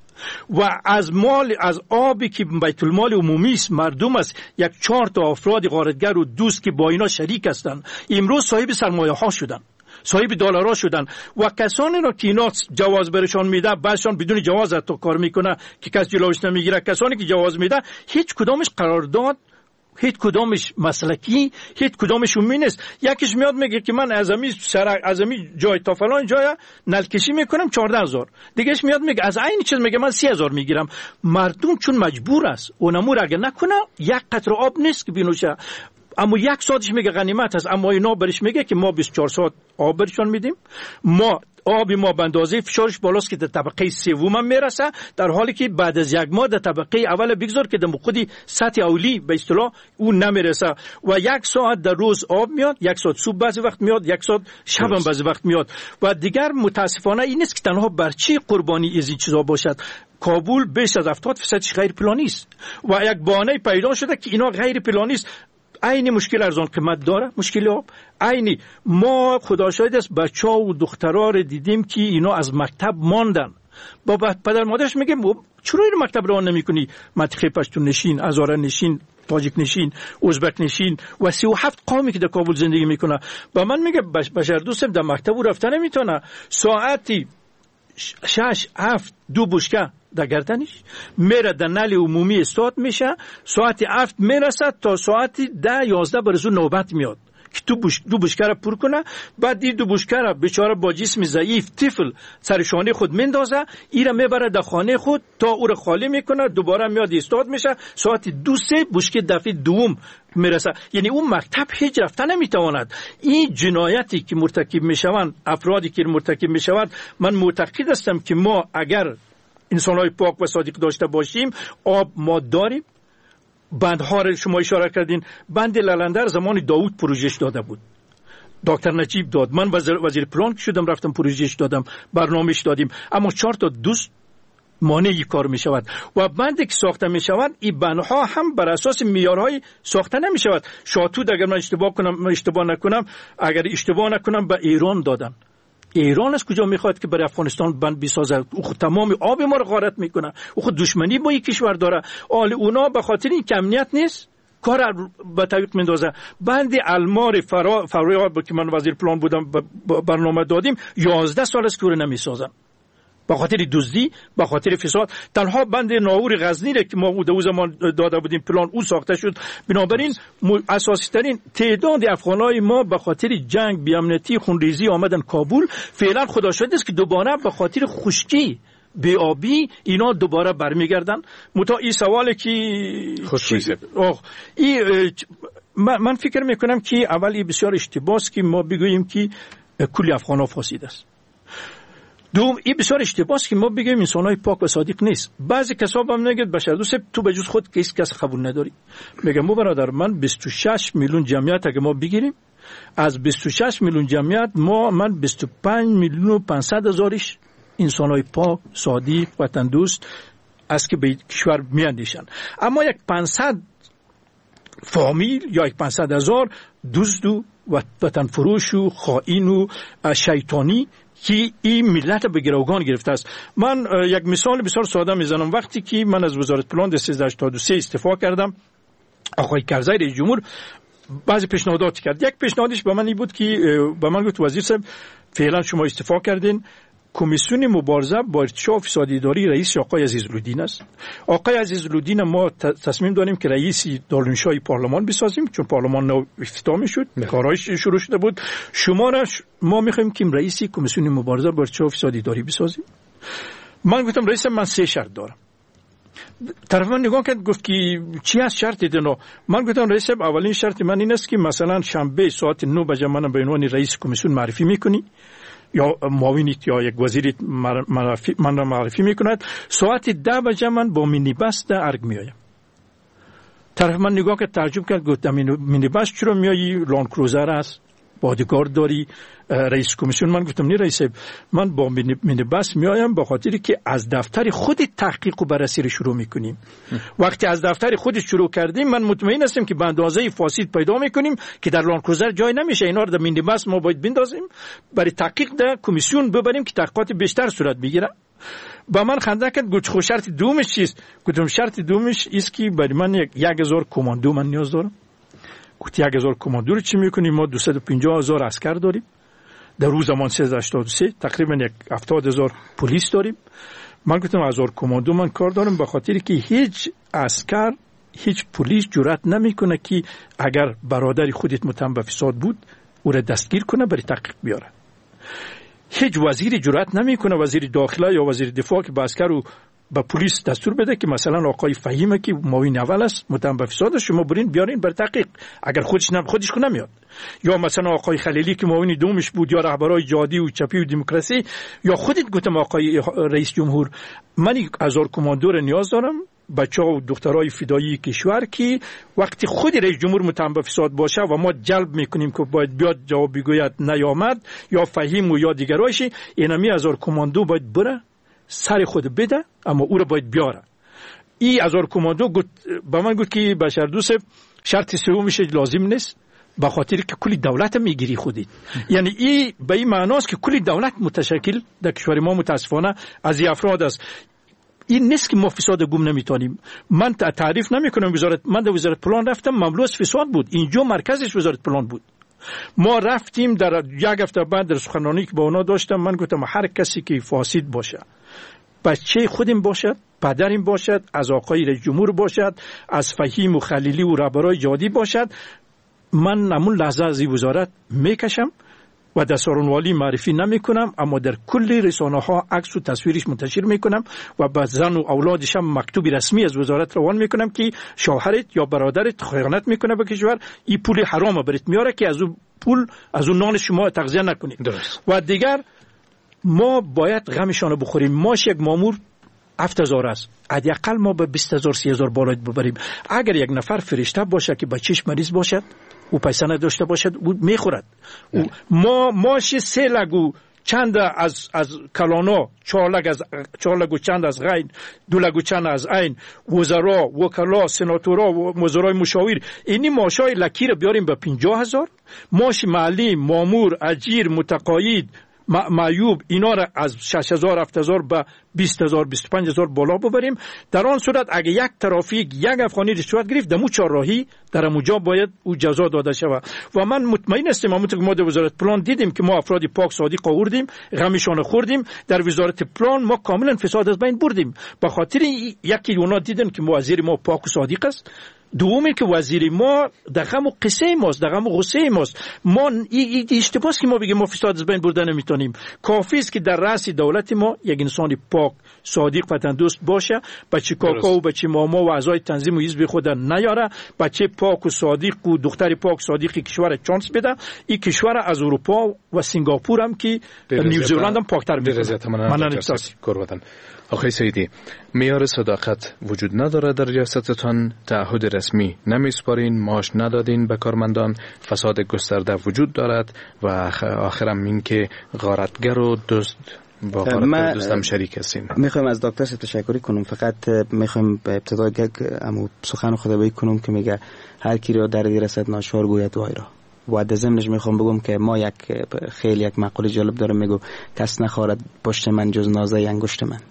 [SPEAKER 6] و از مال از آبی که بیت المال عمومی است، مردم است، یک چهار تا افراد غارتگر و دوست که با اینا شریک هستند، امروز صاحب سرمایه ها شدن، صاحب دلارها شدن. و کسانی را که اینا جواز برشان میده، بعضشان بدون جواز حتی کار میکنه که کس جلوش نمیگیره. کسانی که جواز میده هیچ کدامش قرارداد، هیچ کدامش مسلکی، هیچ کدامش عمومی نیست. یکیش میاد میگه که من از امی سر از امی جای تا فلان جای نلکشی میکنم چهارده هزار، دیگهش میاد میگه از این چیز میگه من سی هزار میگیرم. مردم چون مجبور است اونمو را اگه نکنه یک قطره آب نیست که بینوشه. اما یک ساعتش میگه غنیمت است، اما اینا برش میگه که ما بیست و چهار ساعت آب برشان میدیم، ما آب ما به اندازه فشارش بالاست که در طبقه سوم هم میرسه، در حالی که بعد از یک ماه در طبقه اول بگذار که در خودی سطح اولی به اصطلاح اون نمیرسه و یک ساعت در روز آب میاد، یک ساعت صبح بعضی وقت میاد، یک ساعت شب هم بعضی وقت میاد. و دیگر متاسفانه این نیست که تنها بر چی قربانی از این چیزا باشد. کابل بیش از هفتاد درصدش غیر پلانی است و یک بهانه پیدا شده که اینا غیر پلانی است. عین مشکل ارزان قیمت داره، مشکل آب. عین ما خدا شاهد است بچه‌ها و دخترها رو دیدیم که اینا از مکتب ماندن. با پدر مادرش میگه چرا این مکتب رو نمی‌کنی؟ منطقه پشتون نشین، هزاره نشین، تاجیک نشین، ازبک نشین و سی و هفت قومی که در کابل زندگی میکنه. با من میگه بشر دوستم در مکتب رفتن نمیتونه، ساعتی شش هفت دو بشکه در گردنش میره، در نل عمومی استاد میشه، ساعت هفت میرسد تا ساعت ده یازده برزو نوبت میاد که تو بش... دو بشکه را پر کنه. بعد دی دو بشکه را بیچاره با جسم ضعیف طفل سر شانه خود میندازه، این را میبره در خانه خود تا او را خالی میکنه، دوباره میاد استاد میشه، ساعت دو سه بشکه دفعه دوم میرسه. یعنی اون مکتب هیچ رفتن نمیتواند. این جنایتی که مرتکب میشوند، افرادی که مرتکب میشوند، من معتقد هستم که ما اگر انسان‌های پاک و صادق داشته باشیم، آب ما داریم. بندها را شما اشاره کردین، بند لالندر زمان داوود پروژهش داده بود، دکتر نجیب داد، من وزیر, وزیر پلان شدم رفتم پروژهش دادم، برنامهش دادیم، اما چهار تا دوست مانعی کار می شود. و بندی که ساخته می شود این بندها هم بر اساس معیارهای ساخته نمی شود. شاتود اگر من اشتباه کنم من اشتباه نکنم اگر اشتباه نکنم به ایران دادن. ایران از کجا میخواد که برای افغانستان بند بسازه؟ او خود تمام آب ما رو غارت میکنه، او خود دشمنی با یک کشور داره. حال اونا به خاطر این که امنیت نیست کار به تعویق میندازه. بند المار فرا فریاب که من وزیر پلان بودم برنامه دادیم یازده سال است که رو نمیسازن، به خاطر دزدی، به خاطر فساد. تنها بند ناور غزنی که ما او زمان داده بودیم پلان او ساخته شد. بنابراین اساسی ترین تعداد افغانای ما به خاطر جنگ، بی‌امنیتی، خونریزی آمدن کابل. فعلا خدا شده است که دوباره به خاطر خشکی، بی‌آبی اینا دوباره برمیگردن. متا این سوالی که
[SPEAKER 3] خوشویزه
[SPEAKER 6] این من فکر میکنم که اولی بسیار اشتباهه که ما بگوییم که کل افغان‌ها فاسد است. دوم این بسیار اشتباهه که ما بگیم انسان‌های پاک و صادق نیست. بعضی کسا هم میگن بشر دوست تو به جز خود کس کس قبول نداری. میگم مو برادر من بیست و شش میلیون جمعیت اگه ما بگیریم، از بیست و شش میلیون جمعیت ما من بیست و پنج میلیون و پانصد هزارش انسان‌های پاک، صادق، وطن دوست است که به کشور میاندیشن. اما یک پانصد فامیل یا یک پانصد هزار دزد و وطن فروش و خائن و شیطانی که این ملت به گروگان گرفته است. من یک مثال بسیار ساده میزنم. وقتی که من از وزارت پلان در سیزده هشتاد و سه استعفا کردم، آقای کرزی رئیس جمهور بعضی پیشنهادات کرد. یک پیشنهادش به من این بود که به من گفت وزیر صاحب فعلا شما استعفا کردین، کمیسیون مبارزه با ارتشاء و فساد اداری رئیس آقای عزیزالدین است. آقای عزیزالدین ما تصمیم داریم که رئیس دارالانشای پارلمان بسازیم، چون پارلمان نو افتتاح شد، کارهایش شروع شده بود. شما را ما میخوایم که رئیس کمیسیون مبارزه با ارتشاء و فساد اداری بسازیم. من گفتم رئیس من سه شرط دارم. طرف من نگاه کرد گفت که چی از شرط دینا؟ من گفتم رئیس اولین شرط من این است که مثلا شنبه ساعت نه بجه من به عنوان رئیس کمیسیون معرفی میکنی یا معاونیت یا یک وزیریت من را معرفی میکند، ساعت ده بجه من با مینی بس در ارگ میایم. طرف من نگاه کرد تعجب کرد گفت مینی بس چرا میایی؟ لان کروزر است، بادیگارد داری، رئیس کمیسیون. من گفتم نه رئیس من با مینی بس میایم به خاطر که از دفتر خود تحقیق و بررسی شروع میکنیم. وقتی از دفتر خود شروع کردیم من مطمئن هستم که به اندازه فاسد پیدا میکنیم که در لان کروزر جای نمیشه. اینا رو در مینی بس ما باید بندازیم برای تحقیق در کمیسیون ببریم که تحقیقات بیشتر صورت بگیره. با من خنده کرد گفت خب شرط دومش چیست؟ گفتم شرط دومش است که برای من یک هزار کماندو من نیاز دارم. گفت یک هزار کماندو رو چی میکنیم؟ ما دویست و پنجاه هزار عسکر داریم در روز زمان سیزده هشتاد و سه، تقریبا یک هفتاد هزار پلیس داریم. من گفتم هزار کماندو من کار دارم به خاطر که هیچ عسکر هیچ پلیس جرأت نمیکنه که اگر برادر خودت متهم به فساد بود او را دستگیر کنه برای تحقیق بیاره. هیچ وزیری جرأت نمیکنه، وزیر داخله یا وزیر دفاع که با عسکر و به پلیس دستور بده که مثلا آقای فهیمه که معاون اول است متهم به فساد، شما برین بیارین بر تحقیق اگر خودش نم خودش کو نمیاد، یا مثلا آقای خلیلی که معاون دومش بود، یا رهبرای جهادی و چپی و دموکراسی، یا خودت گفتم آقای رئیس جمهور من هزار کماندو نیاز دارم، بچه ها و دخترای فدایی کشور که وقتی خود رئیس جمهور متهم به فساد باشه و ما جلب میکنیم که باید بیاد جواب بگوید نیامد، یا فهیم و یا دیگرایش، اینمی هزار کماندو باید بره سر خود بده، اما او را باید بیاره. این هزار کماندو با من گفت که بشار دوست شرط سومش لازم نیست، به خاطر که کلی دولت میگیری خودید. یعنی این به این معناست که کلی دولت متشکل در کشور ما متاسفانه از این افراد است. این نیست که ما فساد گم نمیتونیم. من تعریف نمیکنم وزارت، من در وزارت پلان رفتم مملوس فساد بود، اینجا مرکزش وزارت پلان بود. ما رفتیم در یک هفته بعد در سخنرانی که با اونا داشتم من گفتم هر کسی که فاسد باشه، بچه خودم باشد، پدرم باشد، از آقای رئیس جمهور باشد، از فهیم و خلیلی و رهبرای جهادی باشد، من نمون لحظه از این وزارت میکشم و در سارونوالی معرفی نمی کنم، اما در کل رسانه ها عکس و تصویرش منتشر می کنم و به زن و اولادش هم مکتوب رسمی از وزارت روان می کنم که شوهرت یا برادرت خیانت میکنه به کشور، این پول حرام برات میاره که از اون پول از اون نان شما تغذیه نکنید. درست. و دیگر ما باید غمشان بخوریم. ماش یک مامور هفت هزار است، حداقل ما به بیست هزار سی هزار بالا ببریم. اگر یک نفر فرشته باشه که بچهش مریض باشد او پیسه نداشته باشد او میخورد. او ما ماش سه لگو چند از از کلانا، چهار لگ از چهار لگو چند از غین، دو لگو چند از عین، وزرا، وکلا، سناتورا و وزرای مشاور، اینی ماشای لکی رو بیاریم به پنجاه هزار. ماش معلم، مامور، اجیر، متقاعد، معیوب اینا را از شش هزار هفت هزار به بیست هزار بیست و پنج هزار بالا ببریم. در آن صورت اگه یک ترافیک یک افغانی رشوت گرفت دمو چهارراهی در اموجا باید او جزا داده شود. و من مطمئن هستم همونطور که ما در وزارت پلان دیدیم که ما افراد پاک صادق آوردیم، غمشان خوردیم. در وزارت پلان ما کاملا فساد از بین بردیم، به خاطر یکی اونا دیدن که وزیر ما پاک و صادق است، دومی که وزیر ما در غم و قصه ماست، در غم و غصه ماست. ما این اشتباهی که ما بگیم ما فساد از بین بردن نمیتونیم. کافی است که در رأس دولت ما یک انسان پاک صادق وطن دوست باشه، بچه کاکا و بچه ماما و اعضای تنظیم و حزب خود نیاره، بچه پاک و صادق و دختر پاک صادق کشور چانس بده. این کشور از اروپا و سنگاپور هم که نیوزیلند هم پاکتر میشه. من احساس
[SPEAKER 3] کردم. آقای سیدی، معیار صداقت وجود نداره در ریاستتان، تعهد رسمی نمیسپارین، معاش ندادین به کارمندان، فساد گسترده وجود دارد و آخرم این که غارتگر و دزد با غارتگر دوستم شریک هستین.
[SPEAKER 4] میخوایم از دکتر تشکر کنم، فقط میخوایم به ابتدای یک امو سخن خدا کنم که میگه هر کی را در رسد ناشار گوید وای را. و در ضمنش میخوام بگم که ما یک خیلی یک مقوله جالب دارم، میگو کس نخوارد پشت من جز نازه انگشت من.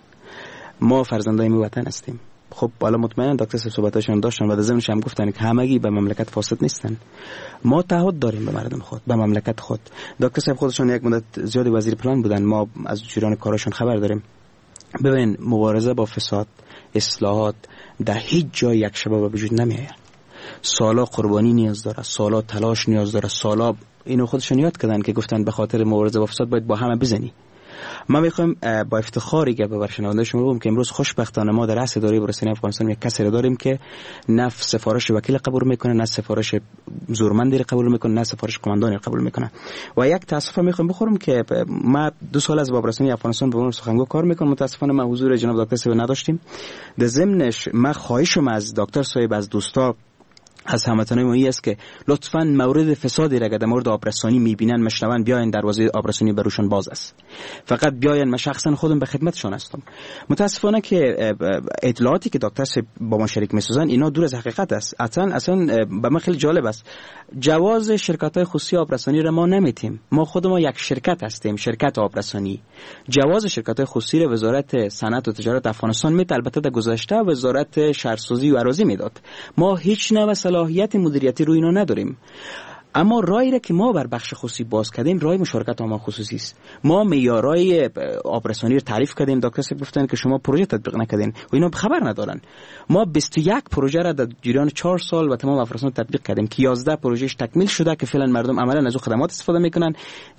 [SPEAKER 4] ما فرزندای می وطن هستیم. خب حالا مطمئنا دکتر صاحب صحبتاشون داشتن و در ضمنش هم گفتن که همگی به مملکت فاسد نیستن. ما تعهد داریم به مردم خود، به مملکت خود. دکتر صاحب خودشون یک مدت زیاد وزیر پلان بودن، ما از جریان کارشون خبر داریم. ببین مبارزه با فساد، اصلاحات در هیچ جای یک شبه به وجود نمیآید. سالا قربانی نیاز داره، سالا تلاش نیاز داره، سالا اینو خودشون یاد کردن که گفتن به خاطر مبارزه با فساد باید با همه بزنی. ما میخوایم با افتخاری که به شنونده شما بگم که امروز خوشبختانه ما در رأس اداره رسانه‌ای افغانستان یک کسی را داریم که نه سفارش وکیل قبول میکنه، نه سفارش زورمندی را قبول میکنه، نه سفارش قماندانی را قبول میکنه. و یک تاسف میخوام بخورم که ما دو سال از رسانه‌ای افغانستان به عنوان سخنگو کار میکنم، متاسفانه ما حضور جناب دکتر صاحب نداشتیم. در ضمنش ما خواهشم از دکتر صاحب، از دوستا، از هموطنان ما است که لطفاً مورد فسادی را که در مورد آبرسانی میبینن مشنون بیاین دروازه آبرسانی بروشان باز است. فقط بیاین، من شخصا خودم به خدمتشان هستم. متاسفانه که اطلاعاتی که دکتر صاحب با ما شریک میسازن اینا دور از حقیقت است. اصلا اصلا به من خیلی جالب است. جواز شرکت‌های خصوصی آبرسانی را ما نمیتیم. ما خود ما یک شرکت هستیم، شرکت آبرسانی. جواز شرکت‌های خصوصی را وزارت صنعت و تجارت افغانستان میده. البته در گذشته وزارت شهرسازی و اراضی میداد. ما هیچ نوع صلاحیت مدیریتی روی اینا نداریم. اما رای را که ما بر بخش خصوصی باز کردیم رای مشارکت عامه خصوصی است. ما معیارهای آپریسیونی رو تعریف کردیم، دکتر صاحب گفتن که شما پروژه تطبیق نکردین و اینا خبر ندارن. ما بیست و یک پروژه را در جریان چهار سال و تمام افراسیون تطبیق کردیم که یازده پروژهش تکمیل شده که فعلا مردم عملا از اون خدمات استفاده میکنن،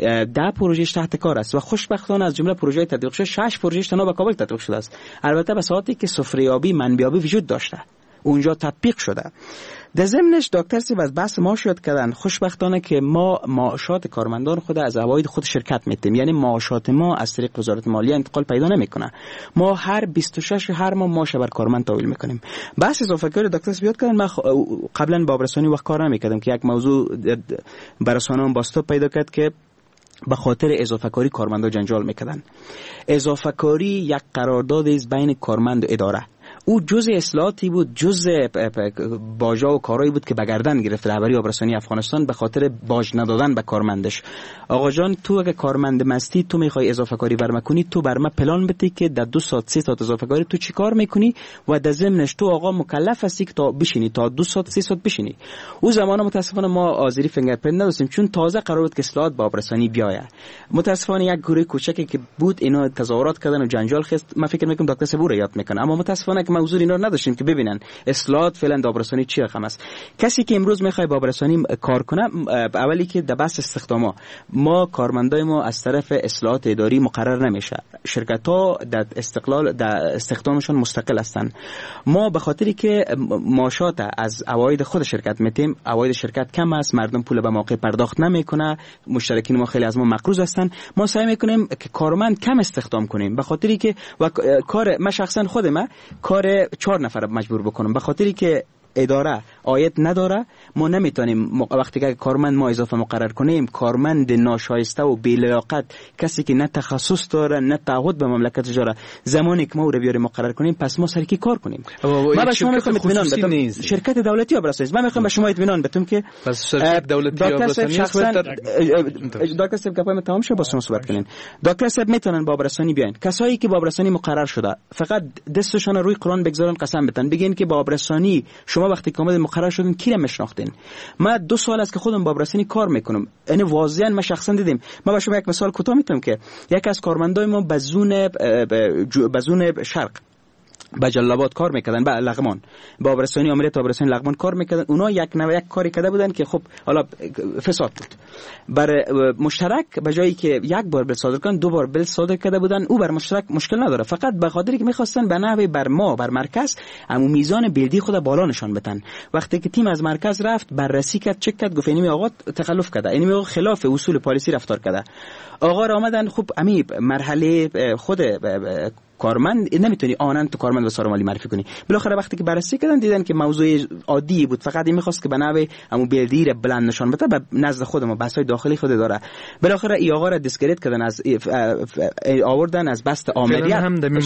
[SPEAKER 4] ده پروژهش تحت کار است و خوشبختانه از جمله پروژه تطبیق شده شش پروژهش تنها به کابل تطبیق شده است. البته به ساعتی که سفره‌یابی منبع‌یابی وجود داشته اونجا تطبیق شده. در ضمنش دکتر صاحب از بحث معاش یاد کردن. خوشبختانه که ما معاشات کارمندان خود از عواید خود شرکت میدیم، یعنی معاشات ما از طریق وزارت مالیه انتقال پیدا نمیکنه. ما هر بیست و شش هر ماه معاش بر کارمند تحویل میکنیم. بحث اضافه کاری دکتر صاحب یاد کردن. من قبلا با رسانی وقت کار نمیکردم که یک موضوع برسانان باستو پیدا کرد که به خاطر اضافه کاری کارمندا جنجال میکردن. اضافه کاری یک قرارداد است بین کارمند و اداره. او جزء اصلاحاتی بود، جزء باجا و کارایی بود که به گردن گرفت رهبری آبرسانی افغانستان به خاطر باج ندادن به کارمندش. آقا جان تو اگه کارمند مستی تو میخوای اضافه کاری برم کنی، تو برم پلان بدی که در دو ساعت سه ساعت اضافه کاری تو چی کار میکنی و در ضمنش تو آقا مکلف هستی که تا بشینی تا دو ساعت سه ساعت بشینی. او زمان متاسفانه ما آذری فینگرپرینت نداشتیم چون تازه قرار بود که اصلاحات با آبرسانی بیاید. متاسفانه یک گروه کوچکی که بود اینا تظاهرات کردن و جنجال خست. من فکر میکنم دکتر صبور یاد میکنه، اما متاسفانه که موضوع اینا رو نداشتیم که ببینن اصلاحات فعلا دابرسانی چی رقم است. کسی که امروز میخواد بابرسانی کار کنه، اولی که در بحث استخدام ما کارمندای ما از طرف اصلاحات اداری مقرر نمیشه. شرکت ها در استقلال در استخدامشون مستقل هستند. ما به خاطری که معاشات از عواید خود شرکت میتیم، عواید شرکت کم است، مردم پول به موقع پرداخت نمیکنه، مشترکین ما خیلی از ما مقروض هستن. ما سعی میکنیم که کارمند کم استخدام کنیم به خاطری که و کار ما شخصا خود ما کار چهار نفر مجبور بکنم به خاطری که اداره عاید نداره. ما نمیتونیم وقتی که کارمند ما اضافه مقرر کنیم کارمند ناشایسته و بی‌لیاقت، کسی که نه تخصص داره نه تعهد به مملکت داره، زمانی که ما او رو بیاریم مقرر کنیم پس ما سر کی کار کنیم؟ ما به شما میخوام اطمینان بدم شرکت دولتی آبرسانی. من میخوام به شما اطمینان بدم که
[SPEAKER 3] پس شرکت دولتی آبرسانی است.
[SPEAKER 4] دکتر صاحب گپم تمام شد با شما صحبت کنین. دکتر صاحب میتونن با آبرسانی بیاین. کسایی که با آبرسانی مقرر شده فقط دستشون روی قرآن بگذارن قسم بدن بگین که با آبرسانی شما وقتی که اومد مقرر شدین کی رو میشناختین. من دو سال است که خودم با آبرسانی کار میکنم، یعنی واضحا من شخصا دیدم. من با شما یک مثال کوتاه میتونم که یک از کارمندای ما بزون بزون شرق با جلابات کار میکردن، با لغمان با آبرسانی عملیات آبرسانی لغمان کار میکردن. اونا یک نوع یک کاری کرده بودن که خب حالا فساد بود. بر مشترک به جایی که یک بار بل صادر کردن دو بار بل صادر کرده بودن. او بر مشترک مشکل نداره، فقط به خاطری که میخواستن به نحوی بر ما بر مرکز همو میزان بلدی خود بالا نشان بدن. وقتی که تیم از مرکز رفت بررسی کرد چک کرد گفت اینی آقا تخلف کرده، اینی آقا خلاف اصول پالیسی رفتار کرده. آقا را آمدن خب امی مرحله خود کارمند نمیتونی آنن تو کارمند وزارت مالی معرفی کنی. بالاخره وقتی که بررسی کردن دیدن که موضوع عادی بود، فقط این می‌خواست که به نحوی همون بلدی رو بلند نشان بده. به نزد خود ما بحث‌های داخلی خود داره. بالاخره ای آقا را دیسکریت کردن، از آوردن از بست آمریت،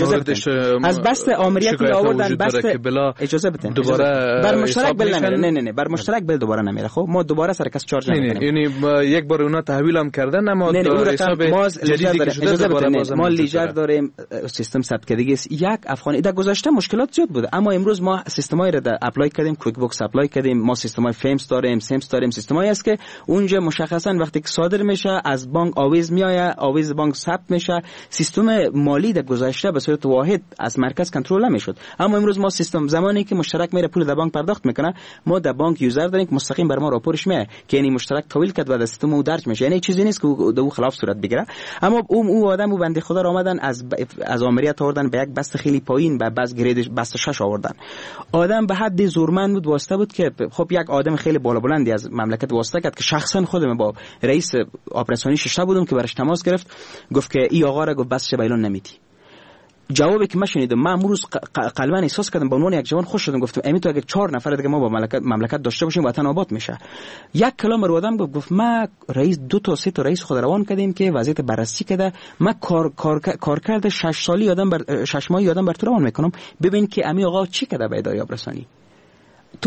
[SPEAKER 4] از بست آمریت آوردن بست اجازه بدن دوباره بر مشترک بل نمیره. نه نه نه بر مشترک بل دوباره نمیره. خب ما دوباره سر کس چارج نمی‌کنیم.
[SPEAKER 3] یعنی یک بار اونا تحویل هم کردن اما حساب جدیدی که شده دوباره
[SPEAKER 4] ما لیجر داریم، سیستم ثبت کردگی است. یک افغانی در گذشته مشکلات زیاد بوده، اما امروز ما سیستمایی را در اپلای کردیم، کویک بوکس اپلای کردیم، ما سیستمای فیمز داریم، سیمز داریم، سیستمایی است که اونجا مشخصا وقتی که صادر میشه از بانک آویز میآید، آویز بانک ثبت میشه. سیستم مالی در گذشته به صورت واحد از مرکز کنترل نمیشد، اما امروز ما سیستم زمانی که مشترک میره پول در بانک پرداخت میکنه، ما در بانک یوزر داریم که مستقیم بر ما راپورش میاد که یعنی مشترک تحویل کرد و در سیستم او درج میشه. یعنی چیزی نیست که او خلاف صورت بگیره. اما اون او آدم او بنده خدا را آمدن از از آمریت آوردن به یک بست خیلی پایین، به بس گرید بست شش آوردن. آدم به حد زورمند بود، واسطه بود که خب یک آدم خیلی بالا بلندی از مملکت واسطه کرد که شخصا خودم با رئیس آپریسیونی شش بودم که برش تماس گرفت، گفت که ای آقا را گفت بس چه بیلون نمیدی. جوابی که من شنیدم، من امروز قلبا احساس کردم به عنوان یک جوان خوش شدم. گفتم امین تو اگه چهار نفر دیگه ما با مملکت مملکت داشته باشیم وطن آباد میشه. یک کلام رو آدم گفت گفت ما رئیس دو تا سه تا رئیس خود روان کردیم که وضعیت بررسی کرده. ما کار کار کار کرده شش سالی آدم بر شش ماهی آدم بر تو روان میکنم. ببین که امی آقا چی کرده به اداره آبرسانی. تو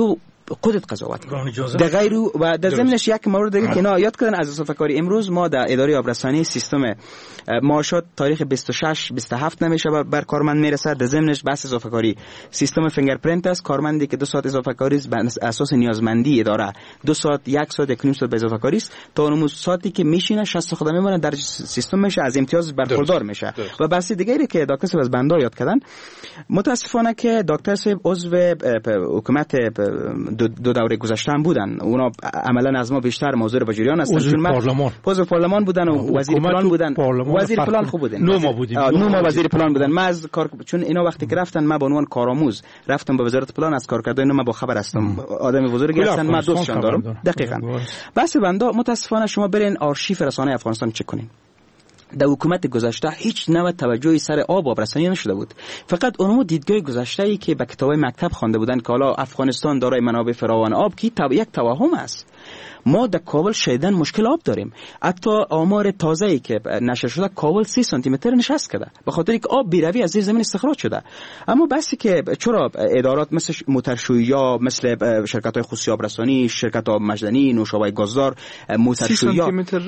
[SPEAKER 4] خودت قضاوت کن. در غیر و در ضمنش یک مورد دیگه که اینا یاد کردن از اضافه کاری، امروز ما در اداره آبرسانی سیستم معاشات تاریخ بیست و شش بیست و هفت نمیشه بر, بر کارمند میرسه. در ضمنش بحث اضافه کاری سیستم فینگرپرینت است. کارمندی که دو ساعت اضافه کاری است بر اساس نیازمندی اداره دو ساعت یک ساعت یک نیم ساعت به اضافه کاری است، تا اون ساعتی که میشینه شصت خدمه میمونه در سیستم میشه، از امتیاز برخوردار میشه. و بحث دیگری که دکتر صاحب از بنده یاد کردن، متاسفانه که دکتر صاحب عضو حکومت دو, دو دوره گذشته هم بودن، اونا عملا از ما بیشتر موضوع با جریان هستن، چون
[SPEAKER 6] پارلمان
[SPEAKER 4] عضو پارلمان بودن و وزیر پلان بودن. وزیر پلان خوب بودن،
[SPEAKER 6] نو ما بودیم،
[SPEAKER 4] نو ما وزیر پلان بودن. ما از کار، چون اینا وقتی که رفتن ما به عنوان کارآموز رفتم به وزارت پلان، از کارکردن اینا ما با خبر هستم. آدم بزرگی هستن، ما دوستشون دارم. دقیقاً. بس بنده متاسفانه شما برین آرشیو رسانه افغانستان چک کنین. در حکومت گذشته هیچ نوع توجهی سر آب و آبرسانی نشده بود. فقط اونمو دیدگاه گذشته‌ای که به کتابای مکتب خوانده بودن که حالا افغانستان دارای منابع فراوان آب کی یک توهم است. ما در کابل شدیداً مشکل آب داریم. حتی آمار تازه‌ای که نشر شده کابل سی سانتی متر نشست کرده به خاطر اینکه آب بیروی از زیر زمین استخراج شده. اما بحثی که چرا ادارات مثل موترشویی، مثل شرکت‌های خصوصی آبرسانی، شرکت آب مجدنی، نوشابه گازدار، موترشویی سی سانتی متر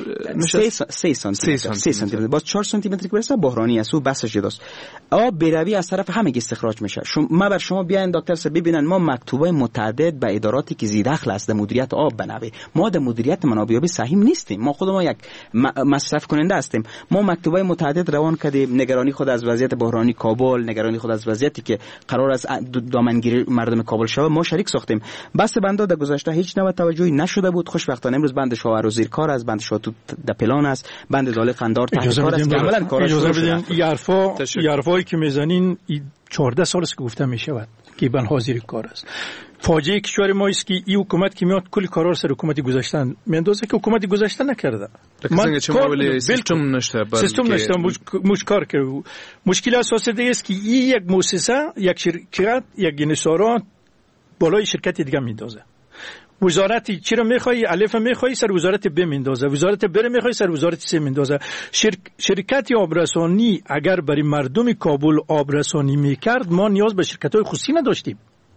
[SPEAKER 4] سه سانتی متر سه سانتی متر باز چهار سانتی متر که برسه بحرانی است، او بحث جداست. آب بیروی از طرف همه استخراج میشه. ما بر شما بیاین دکتر صاحب ببینن ما مکتوبای متعدد به اداراتی که زیر دخل است مدیریت آب بنوی، ما در مدیریت منابع صحیح نیستیم. ما خودمون یک مصرف کننده هستیم. ما مکتوبای متعدد روان کردیم، نگرانی خود از وضعیت بحرانی کابل، نگرانی خود از وضعیتی که قرار است دامنگیری مردم کابل شود ما شریک ساختیم. بس بنده در گذشته هیچ نوع توجهی نشده بود. خوشبختانه امروز بند شاور و زیر کار است، بند شاه تو در پلان است، بند داله قندار تحت کار است. عملاً کارش شروع شده.
[SPEAKER 6] یارفا یارفایی که میزنین چهارده سال است که گفته میشود که بند حاضر کار است. فاجعه کشور ما است که این حکومت که میاد کلی کارا سر حکومت گذشتن میاندازه که حکومت گذشته نکرده.
[SPEAKER 3] من کار سیستم نشته،
[SPEAKER 6] سیستم نشته مش کار کرد. مشکل اساسی دیگه است که این یک مؤسسه، یک شرکت، یک انحصارات بالای شرکت دیگه میندازه. وزارتی چی رو میخوای؟ الف میخوای سر وزارت ب میندازه، وزارت ب میخوای سر وزارت س میندازه. شرک... شرکت آبرسانی اگر برای مردم کابل آبرسانی میکرد ما نیاز به شرکت‌های خصوصی نداشتیم.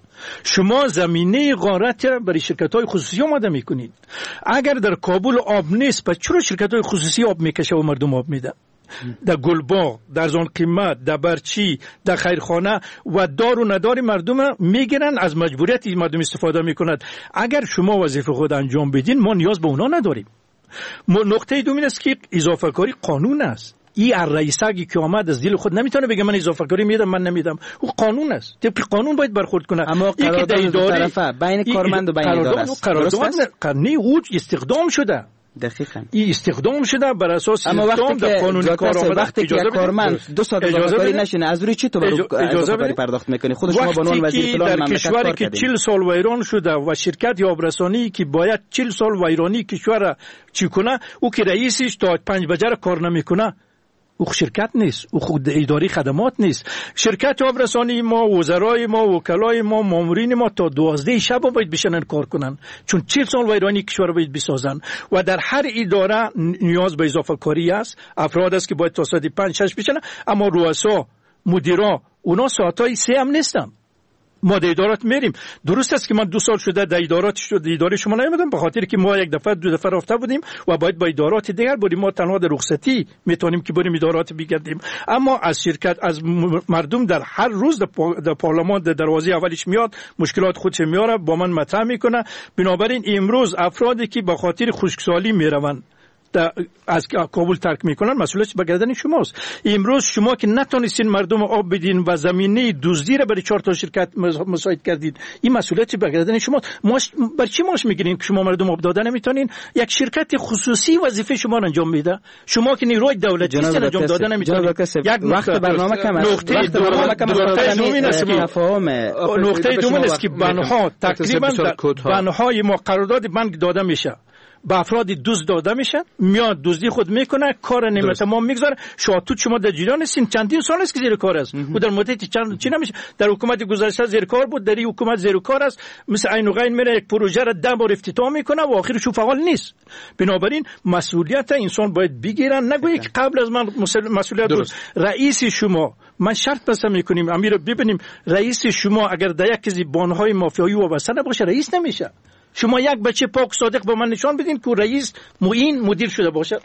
[SPEAKER 6] شما زمینه غارت برای شرکت‌های خصوصی آماده میکنید. اگر در کابل آب نیست پس چرا شرکت‌های خصوصی آب میکشه و مردم آب میده؟ در گلباغ، در زون قیمت، در برچی، در خیرخانه و دار و ندار مردم میگیرن، از مجبوریت مردم استفاده میکنند. اگر شما وظیفه خود انجام بدین ما نیاز به اونا نداریم. نقطه دوم است که اضافه کاری قانون است. این رئیساگی که آمد از دل خود نمیتونه بگه من اضافه کاری میدم من نمیدم. او قانون است. طبق قانون باید برخورد کنه.
[SPEAKER 4] اما قرارداد دو طرفه بین کارمند و بین اداره است.
[SPEAKER 6] قرارداد قانونی او استخدام شده.
[SPEAKER 4] دقیقاً
[SPEAKER 6] این استخدام شده بر اساس
[SPEAKER 4] اما وقتی که قانون کار آمده وقتی که کارمند دو سال اضافه کاری نشینه از روی چی تو اضافه کاری پرداخت میکنی؟ خود شما به عنوان وزیر پلان مملکت کار کردید.
[SPEAKER 6] که چهل سال ویران شده و شرکت آبرسانی که باید چهل سال ویرانی کشور چی کنه او که رئیسش تا پنج بجه کار نمیکنه او شرکت نیست، او خود اداری خدمات نیست. شرکت آبرسانی ما، وزرای ما، وکلای ما، مامورین ما تا دوازده شب باید بشنن کار کنن، چون چهل سال ویرانی کشور باید بسازن و در هر اداره نیاز به اضافه کاری است. افراد است که باید تا ساعت پنج شش بشنن، اما رؤسا، مدیرا اونا ساعتای سه هم نیستن. ما در ادارات میریم. درست است که من دو سال شده در ادارات شده اداره شما نیومدم به خاطر که ما یک دفعه دو دفعه رفته بودیم و باید با ادارات دیگر بریم. ما تنها در رخصتی میتونیم که بریم ادارات بگردیم، اما از شرکت از مردم در هر روز در پارلمان در دروازه اولش میاد مشکلات خودش میاره با من مطرح میکنه. بنابراین امروز افرادی که به خاطر خشکسالی میروند از کابل ترک میکنن مسئولیتش به گردن شماست. امروز شما که نتونستین مردم آب بدین و زمینه دزدی را برای چهار تا شرکت مساعد کردید، این مسئولیت به گردن شماست. ماش بر چی ماش میگیرین که شما مردم آب دادن نمیتونین؟ یک شرکت خصوصی وظیفه شما را انجام میده، شما که نیروی دولتی هستین انجام دادن نمیتونین. یک
[SPEAKER 4] وقت برنامه کم است.
[SPEAKER 6] نقطه برنامه کم است. نقطه دوم است که بنها تقریبا بنهای ما قرارداد بانک داده میشه. به افراد دزد داده میشه، میاد دزدی خود میکنه، کار نیمه تمام میگذاره. شاتوت شما در جریان هستین، چندین سال است که زیر کار است. او در مدت چند چی نمیشه، در حکومت گذشته زیر کار بود، در این حکومت زیر کار است. مثل عین و غین میره یک پروژه را ده بار افتتاح میکنه و آخرش فعال نیست. بنابراین مسئولیت انسان باید بگیرن، نگویی که قبل از من مسئولیت بود. رئیس شما، من شرط بسته میکنیم امیر ببینیم، رئیس شما اگر در یک از بانهای مافیایی وابسته نباشه رئیس نمیشه. شما یک بچه پاک صادق با من نشان بدین که رئیس معین مدیر شده باشه.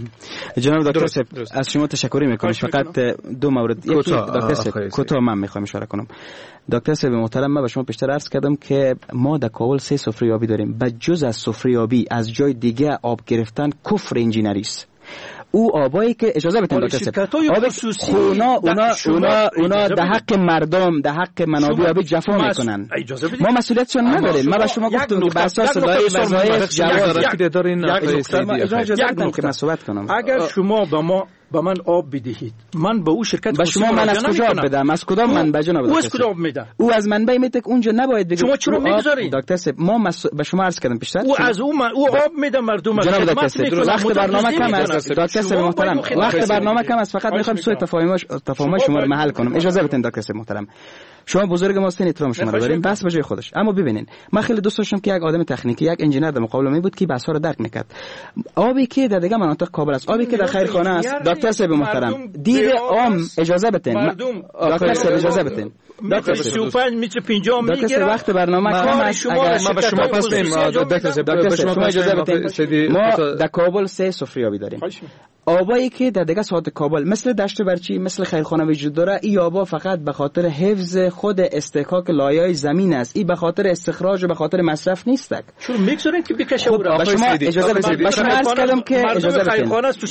[SPEAKER 4] جناب دکتر صاحب از شما تشکر میکنم. فقط دو مورد، یکی دکتر صاحب کوتاه من میخوام اشاره کنم. دکتر صاحب محترم، من به شما پیشتر عرض کردم که ما در کابل سه سفریابی داریم. به جز از سفریابی از جای دیگه آب گرفتن کفر انجینری است. او آبایی که اجازه بدین دکتر صاحب، آب اونا اونا اونا اونا در حق مردم، در حق منابع آبی جفا میکنن. ما مسئولیتشون نداریم. ما به شما گفتم که بر اساس لایحه وظایف جواز دارین. اجازه بدین که من صحبت کنم.
[SPEAKER 6] اگر شما با ما با من آب بدهید، من به او شرکت
[SPEAKER 4] با شما من از کجا بدم؟ از کدام منبع جناب دکتر؟ او از
[SPEAKER 6] کدام میده؟
[SPEAKER 4] او از منبع میده که اونجا نباید بگید.
[SPEAKER 6] شما چرا میگذارید؟
[SPEAKER 4] دکتر صاحب ما مس... به شما عرض کردم پیشتر
[SPEAKER 6] او از او من... او آب میده مردم.
[SPEAKER 4] جناب دکتر صاحب وقت برنامه کم است. دکتر صاحب محترم وقت برنامه کم است، فقط میخوام سوء تفاهم تفاهم شما رو محل کنم. اجازه بدین دکتر صاحب محترم، شما بزرگ ما هستین، احترام شما رو داریم، بس به جای خودش. اما ببینین من خیلی دوست داشتم که یک آدم تکنیکی، یک انجینر در مقابل من بود که بحث ها رو درک میکرد. آبی که در دیگه مناطق کابل است، آبی که در خیرخانه است، دکتر صاحب محترم دیو عام اجازه بدین. دکتر صاحب اجازه بدین.
[SPEAKER 6] دکتر سی و پنج میتر پنجاه میگیره.
[SPEAKER 4] وقت برنامه کم است.
[SPEAKER 6] ما به شما پاس دادیم دکتر صاحب، به شما
[SPEAKER 4] اجازه بدین. ما در کابل سه سفریابی داریم. آبایی که در دیگه ساحات کابل مثل دشت برچی، مثل خیرخانه وجود داره، این آبا فقط به خاطر حفظ خود استحقاق لایه‌های زمین است، این به خاطر استخراج و به خاطر مصرف نیستک.
[SPEAKER 6] چون میگذارین که بکشه
[SPEAKER 4] خب با شما اجازه بدید. با شما عرض کردم که اجازه بدید.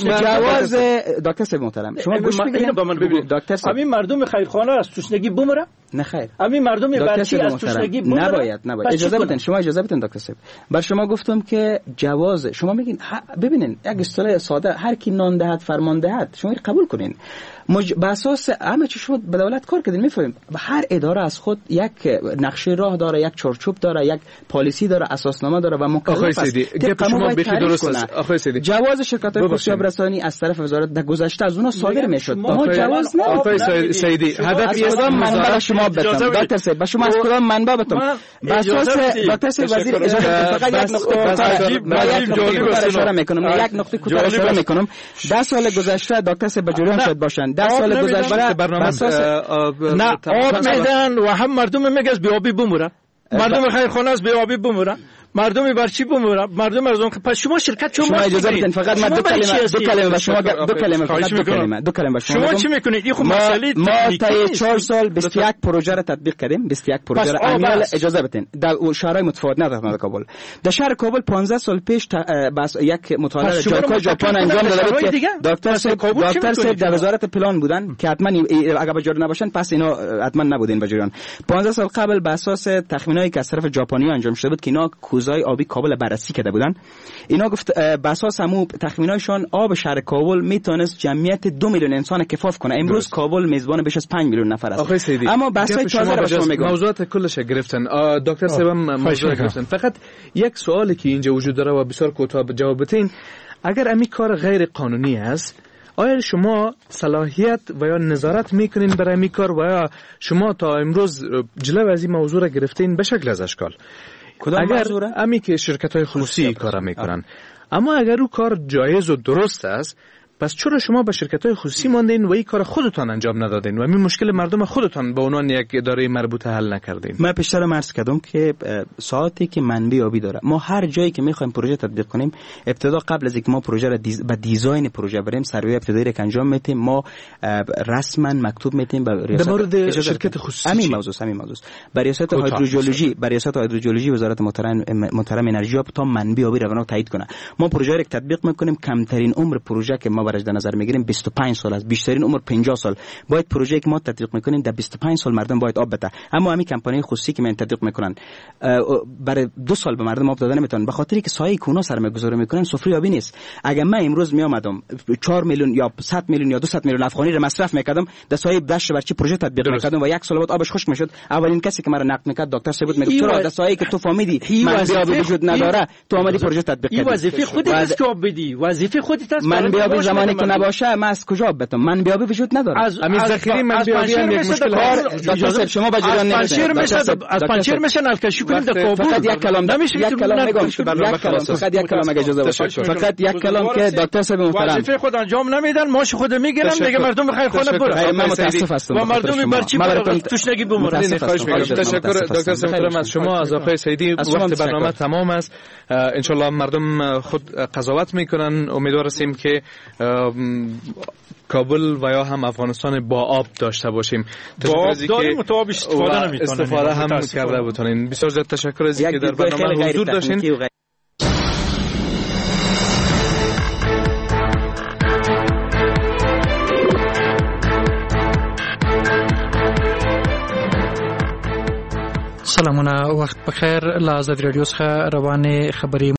[SPEAKER 4] جواز دکتر صاحب محترم شما گوش بگیرید. دکتر صاحب همین
[SPEAKER 6] مردم خیرخانه از تشنگی بمره؟
[SPEAKER 4] نه خیر.
[SPEAKER 6] همین مردم برچی از تشنگی بمره؟
[SPEAKER 4] نباید نباید. اجازه بدید. شما اجازه بدید دکتر صاحب. بر شما گفتم که جواز، شما میگین ببینین یک اصطلاح ساده، هر کی نان دهد فرمان دهد، شما قبول کنین. مج... به اساس همه چی شما به دولت کار کردین، میفهمیم هر اداره از خود یک نقشه راه داره، یک چارچوب داره، یک پالیسی داره، اساسنامه داره و مکلف است.
[SPEAKER 3] گپ شما بیخی درست است. آخه سیدی
[SPEAKER 4] جواز شرکت‌های خصوصی آبرسانی از طرف وزارت در گذشته از اونها صادر میشد. ما جواز نه.
[SPEAKER 3] آخه سیدی هدف
[SPEAKER 4] از کدام منبع شما بتم دکتر صاحب، با شما از کدام منبع بتم به اساس دکتر صاحب وزیر اجازه فقط یک نقطه اشاره میکنم، یک نقطه کوتاه اشاره میکنم. ده سال گذشته دکتر صاحب بجوریان شد باشن، ده سال گذشته
[SPEAKER 3] برنامه
[SPEAKER 6] نه آب میدن و هم مردم میگه بی آبی بموره، مردم خیرخانه از بی آبی بموره، مردم برچی بموره، مردم از اون. پس شما شرکت چون
[SPEAKER 4] شما اجازه بدین فقط من دو کلمه دو کلمه با شما دو کلمه فقط دو کلمه دو کلمه با شما
[SPEAKER 6] شما چی میکنید؟ این خب مسئله
[SPEAKER 4] ما تا چهار سال بیست و یک پروژه را تطبیق کردیم، بیست و یک پروژه را عمل. اجازه بدین در شهرهای متفاوت نه در کابل، در شهر کابل پانزده سال پیش بس یک مطالعه جاکا ژاپن انجام داده بود که دکتر صاحب دکتر صاحب در وزارت پلان بودن که حتما اگه بجور نباشن پس اینا حتما نبودین بجوریان. پانزده سال قبل به اساس تخمینایی که از طرف ژاپنی انجام شده بود که اینا کوزهای آبی کابل بررسی کرده بودن، اینا گفت به اساس همو تخمینایشان آب شهر کابل میتونست جمعیت دو میلیون انسان کفاف کنه. امروز کابل میزبان بیش از پنج میلیون نفر است. اما بحثای تازه را شما میگم
[SPEAKER 3] موضوعات کلش گرفتن. دکتر صاحب موضوع گرفتن. فقط یک سوالی که اینجا وجود داره و بسیار کوتاه جواب بدین، اگر امی کار غیر قانونی است آیا شما صلاحیت و یا نظارت میکنین برای امی کار و یا شما تا امروز جلو از این موضوع را گرفتین به شکل از اشکال؟ اگر امی که شرکت های خصوصی کار میکنن، اما اگر او کار جایز و درست است پس چرا شما به شرکت های خصوصی ماندین و این کار خودتان انجام ندادین و این مشکل مردم خودتان به عنوان یک اداره مربوطه حل نکردین؟
[SPEAKER 4] من پیشتر عرض کردم که ساعتی که منبع آبی داره، ما هر جایی که میخوایم پروژه تطبیق کنیم ابتدا قبل از اینکه ما پروژه را دیز... به دیزاین پروژه بریم سروی ابتدایی را انجام میدیم، ما رسما مکتوب میدیم به ریاست
[SPEAKER 3] در مورد شرکت خصوصی.
[SPEAKER 4] همین موضوع همین موضوع به ریاست هیدروژولوژی به ریاست هیدروژولوژی وزارت محترم محترم انرژی تا منبع آبی رو تایید کنه. ما پروژه را تطبیق میکنیم، کمترین عمر پروژه که ما برش در نظر میگیریم بیست و پنج سال است، بیشترین عمر پنجاه سال. باید پروژه‌ای که ما تطبیق میکنیم در بیست و پنج سال مردم باید آب بده. اما همین کمپانی خصوصی که من تطبیق میکنن برای دو سال به مردم آب دادن نمیتونن، به خاطری که سایه کونا سرمایه‌گذاری میکنن، سفره آبی نیست. اگر من امروز می آمدم چهار میلیون یا صد میلیون یا دویست میلیون افغانی رو مصرف میکردم در سایه دشت برچی پروژه تطبیق میکردم و یک سال بعد آبش خشک میشد، اولین کسی که مرا نقد میکرد دکتر صاحب میگفت چرا در سایه که تو فهمیدی منبع آب وجود نداره تو اومدی پروژه تطبیق کردی؟
[SPEAKER 6] این وظیفه خودت است که آب بدی، وظیفه خودت است.
[SPEAKER 4] منبع آب زمانی که نباشه من از کجا آب بدم؟ منبع آب وجود نداره.
[SPEAKER 3] همین ذخیره منبع آبی هم یک مشکل است.
[SPEAKER 4] دکتر شما با جریان
[SPEAKER 6] پنچر میشه، از پنچر میشه نلکشی کنیم در کابل.
[SPEAKER 4] فقط یک کلام نمیشه، یک کلام میگم، یک کلام فقط یک کلام اگه اجازه باشه، فقط یک کلام که دکتر صاحب محترم
[SPEAKER 6] وظیفه خود انجام نمیدن، ماش خود میگیرن دیگه مردم بخیر خونه برو.
[SPEAKER 4] من متاسف هستم
[SPEAKER 6] و مردم برچی توشنگی بمرن.
[SPEAKER 3] خواهش می‌کنم. تشکر دکتر صاحب محترم از شما، از آقای سیدی. وقت برنامه تمام است. ان شاء الله مردم خود قضاوت میکنن. امیدوار هستیم که کابل و یا هم افغانستان با آب داشته باشیم.
[SPEAKER 6] با آب داریم و تو آب استفاده نمی‌کنیم.
[SPEAKER 3] استفاده هم کرده بتونین. بسیار زیاد تشکر از اینکه در برنامه حضور داشتین.
[SPEAKER 8] سلامونه، وخت بخیر. له ازادي رادیو څخه روانې خبرې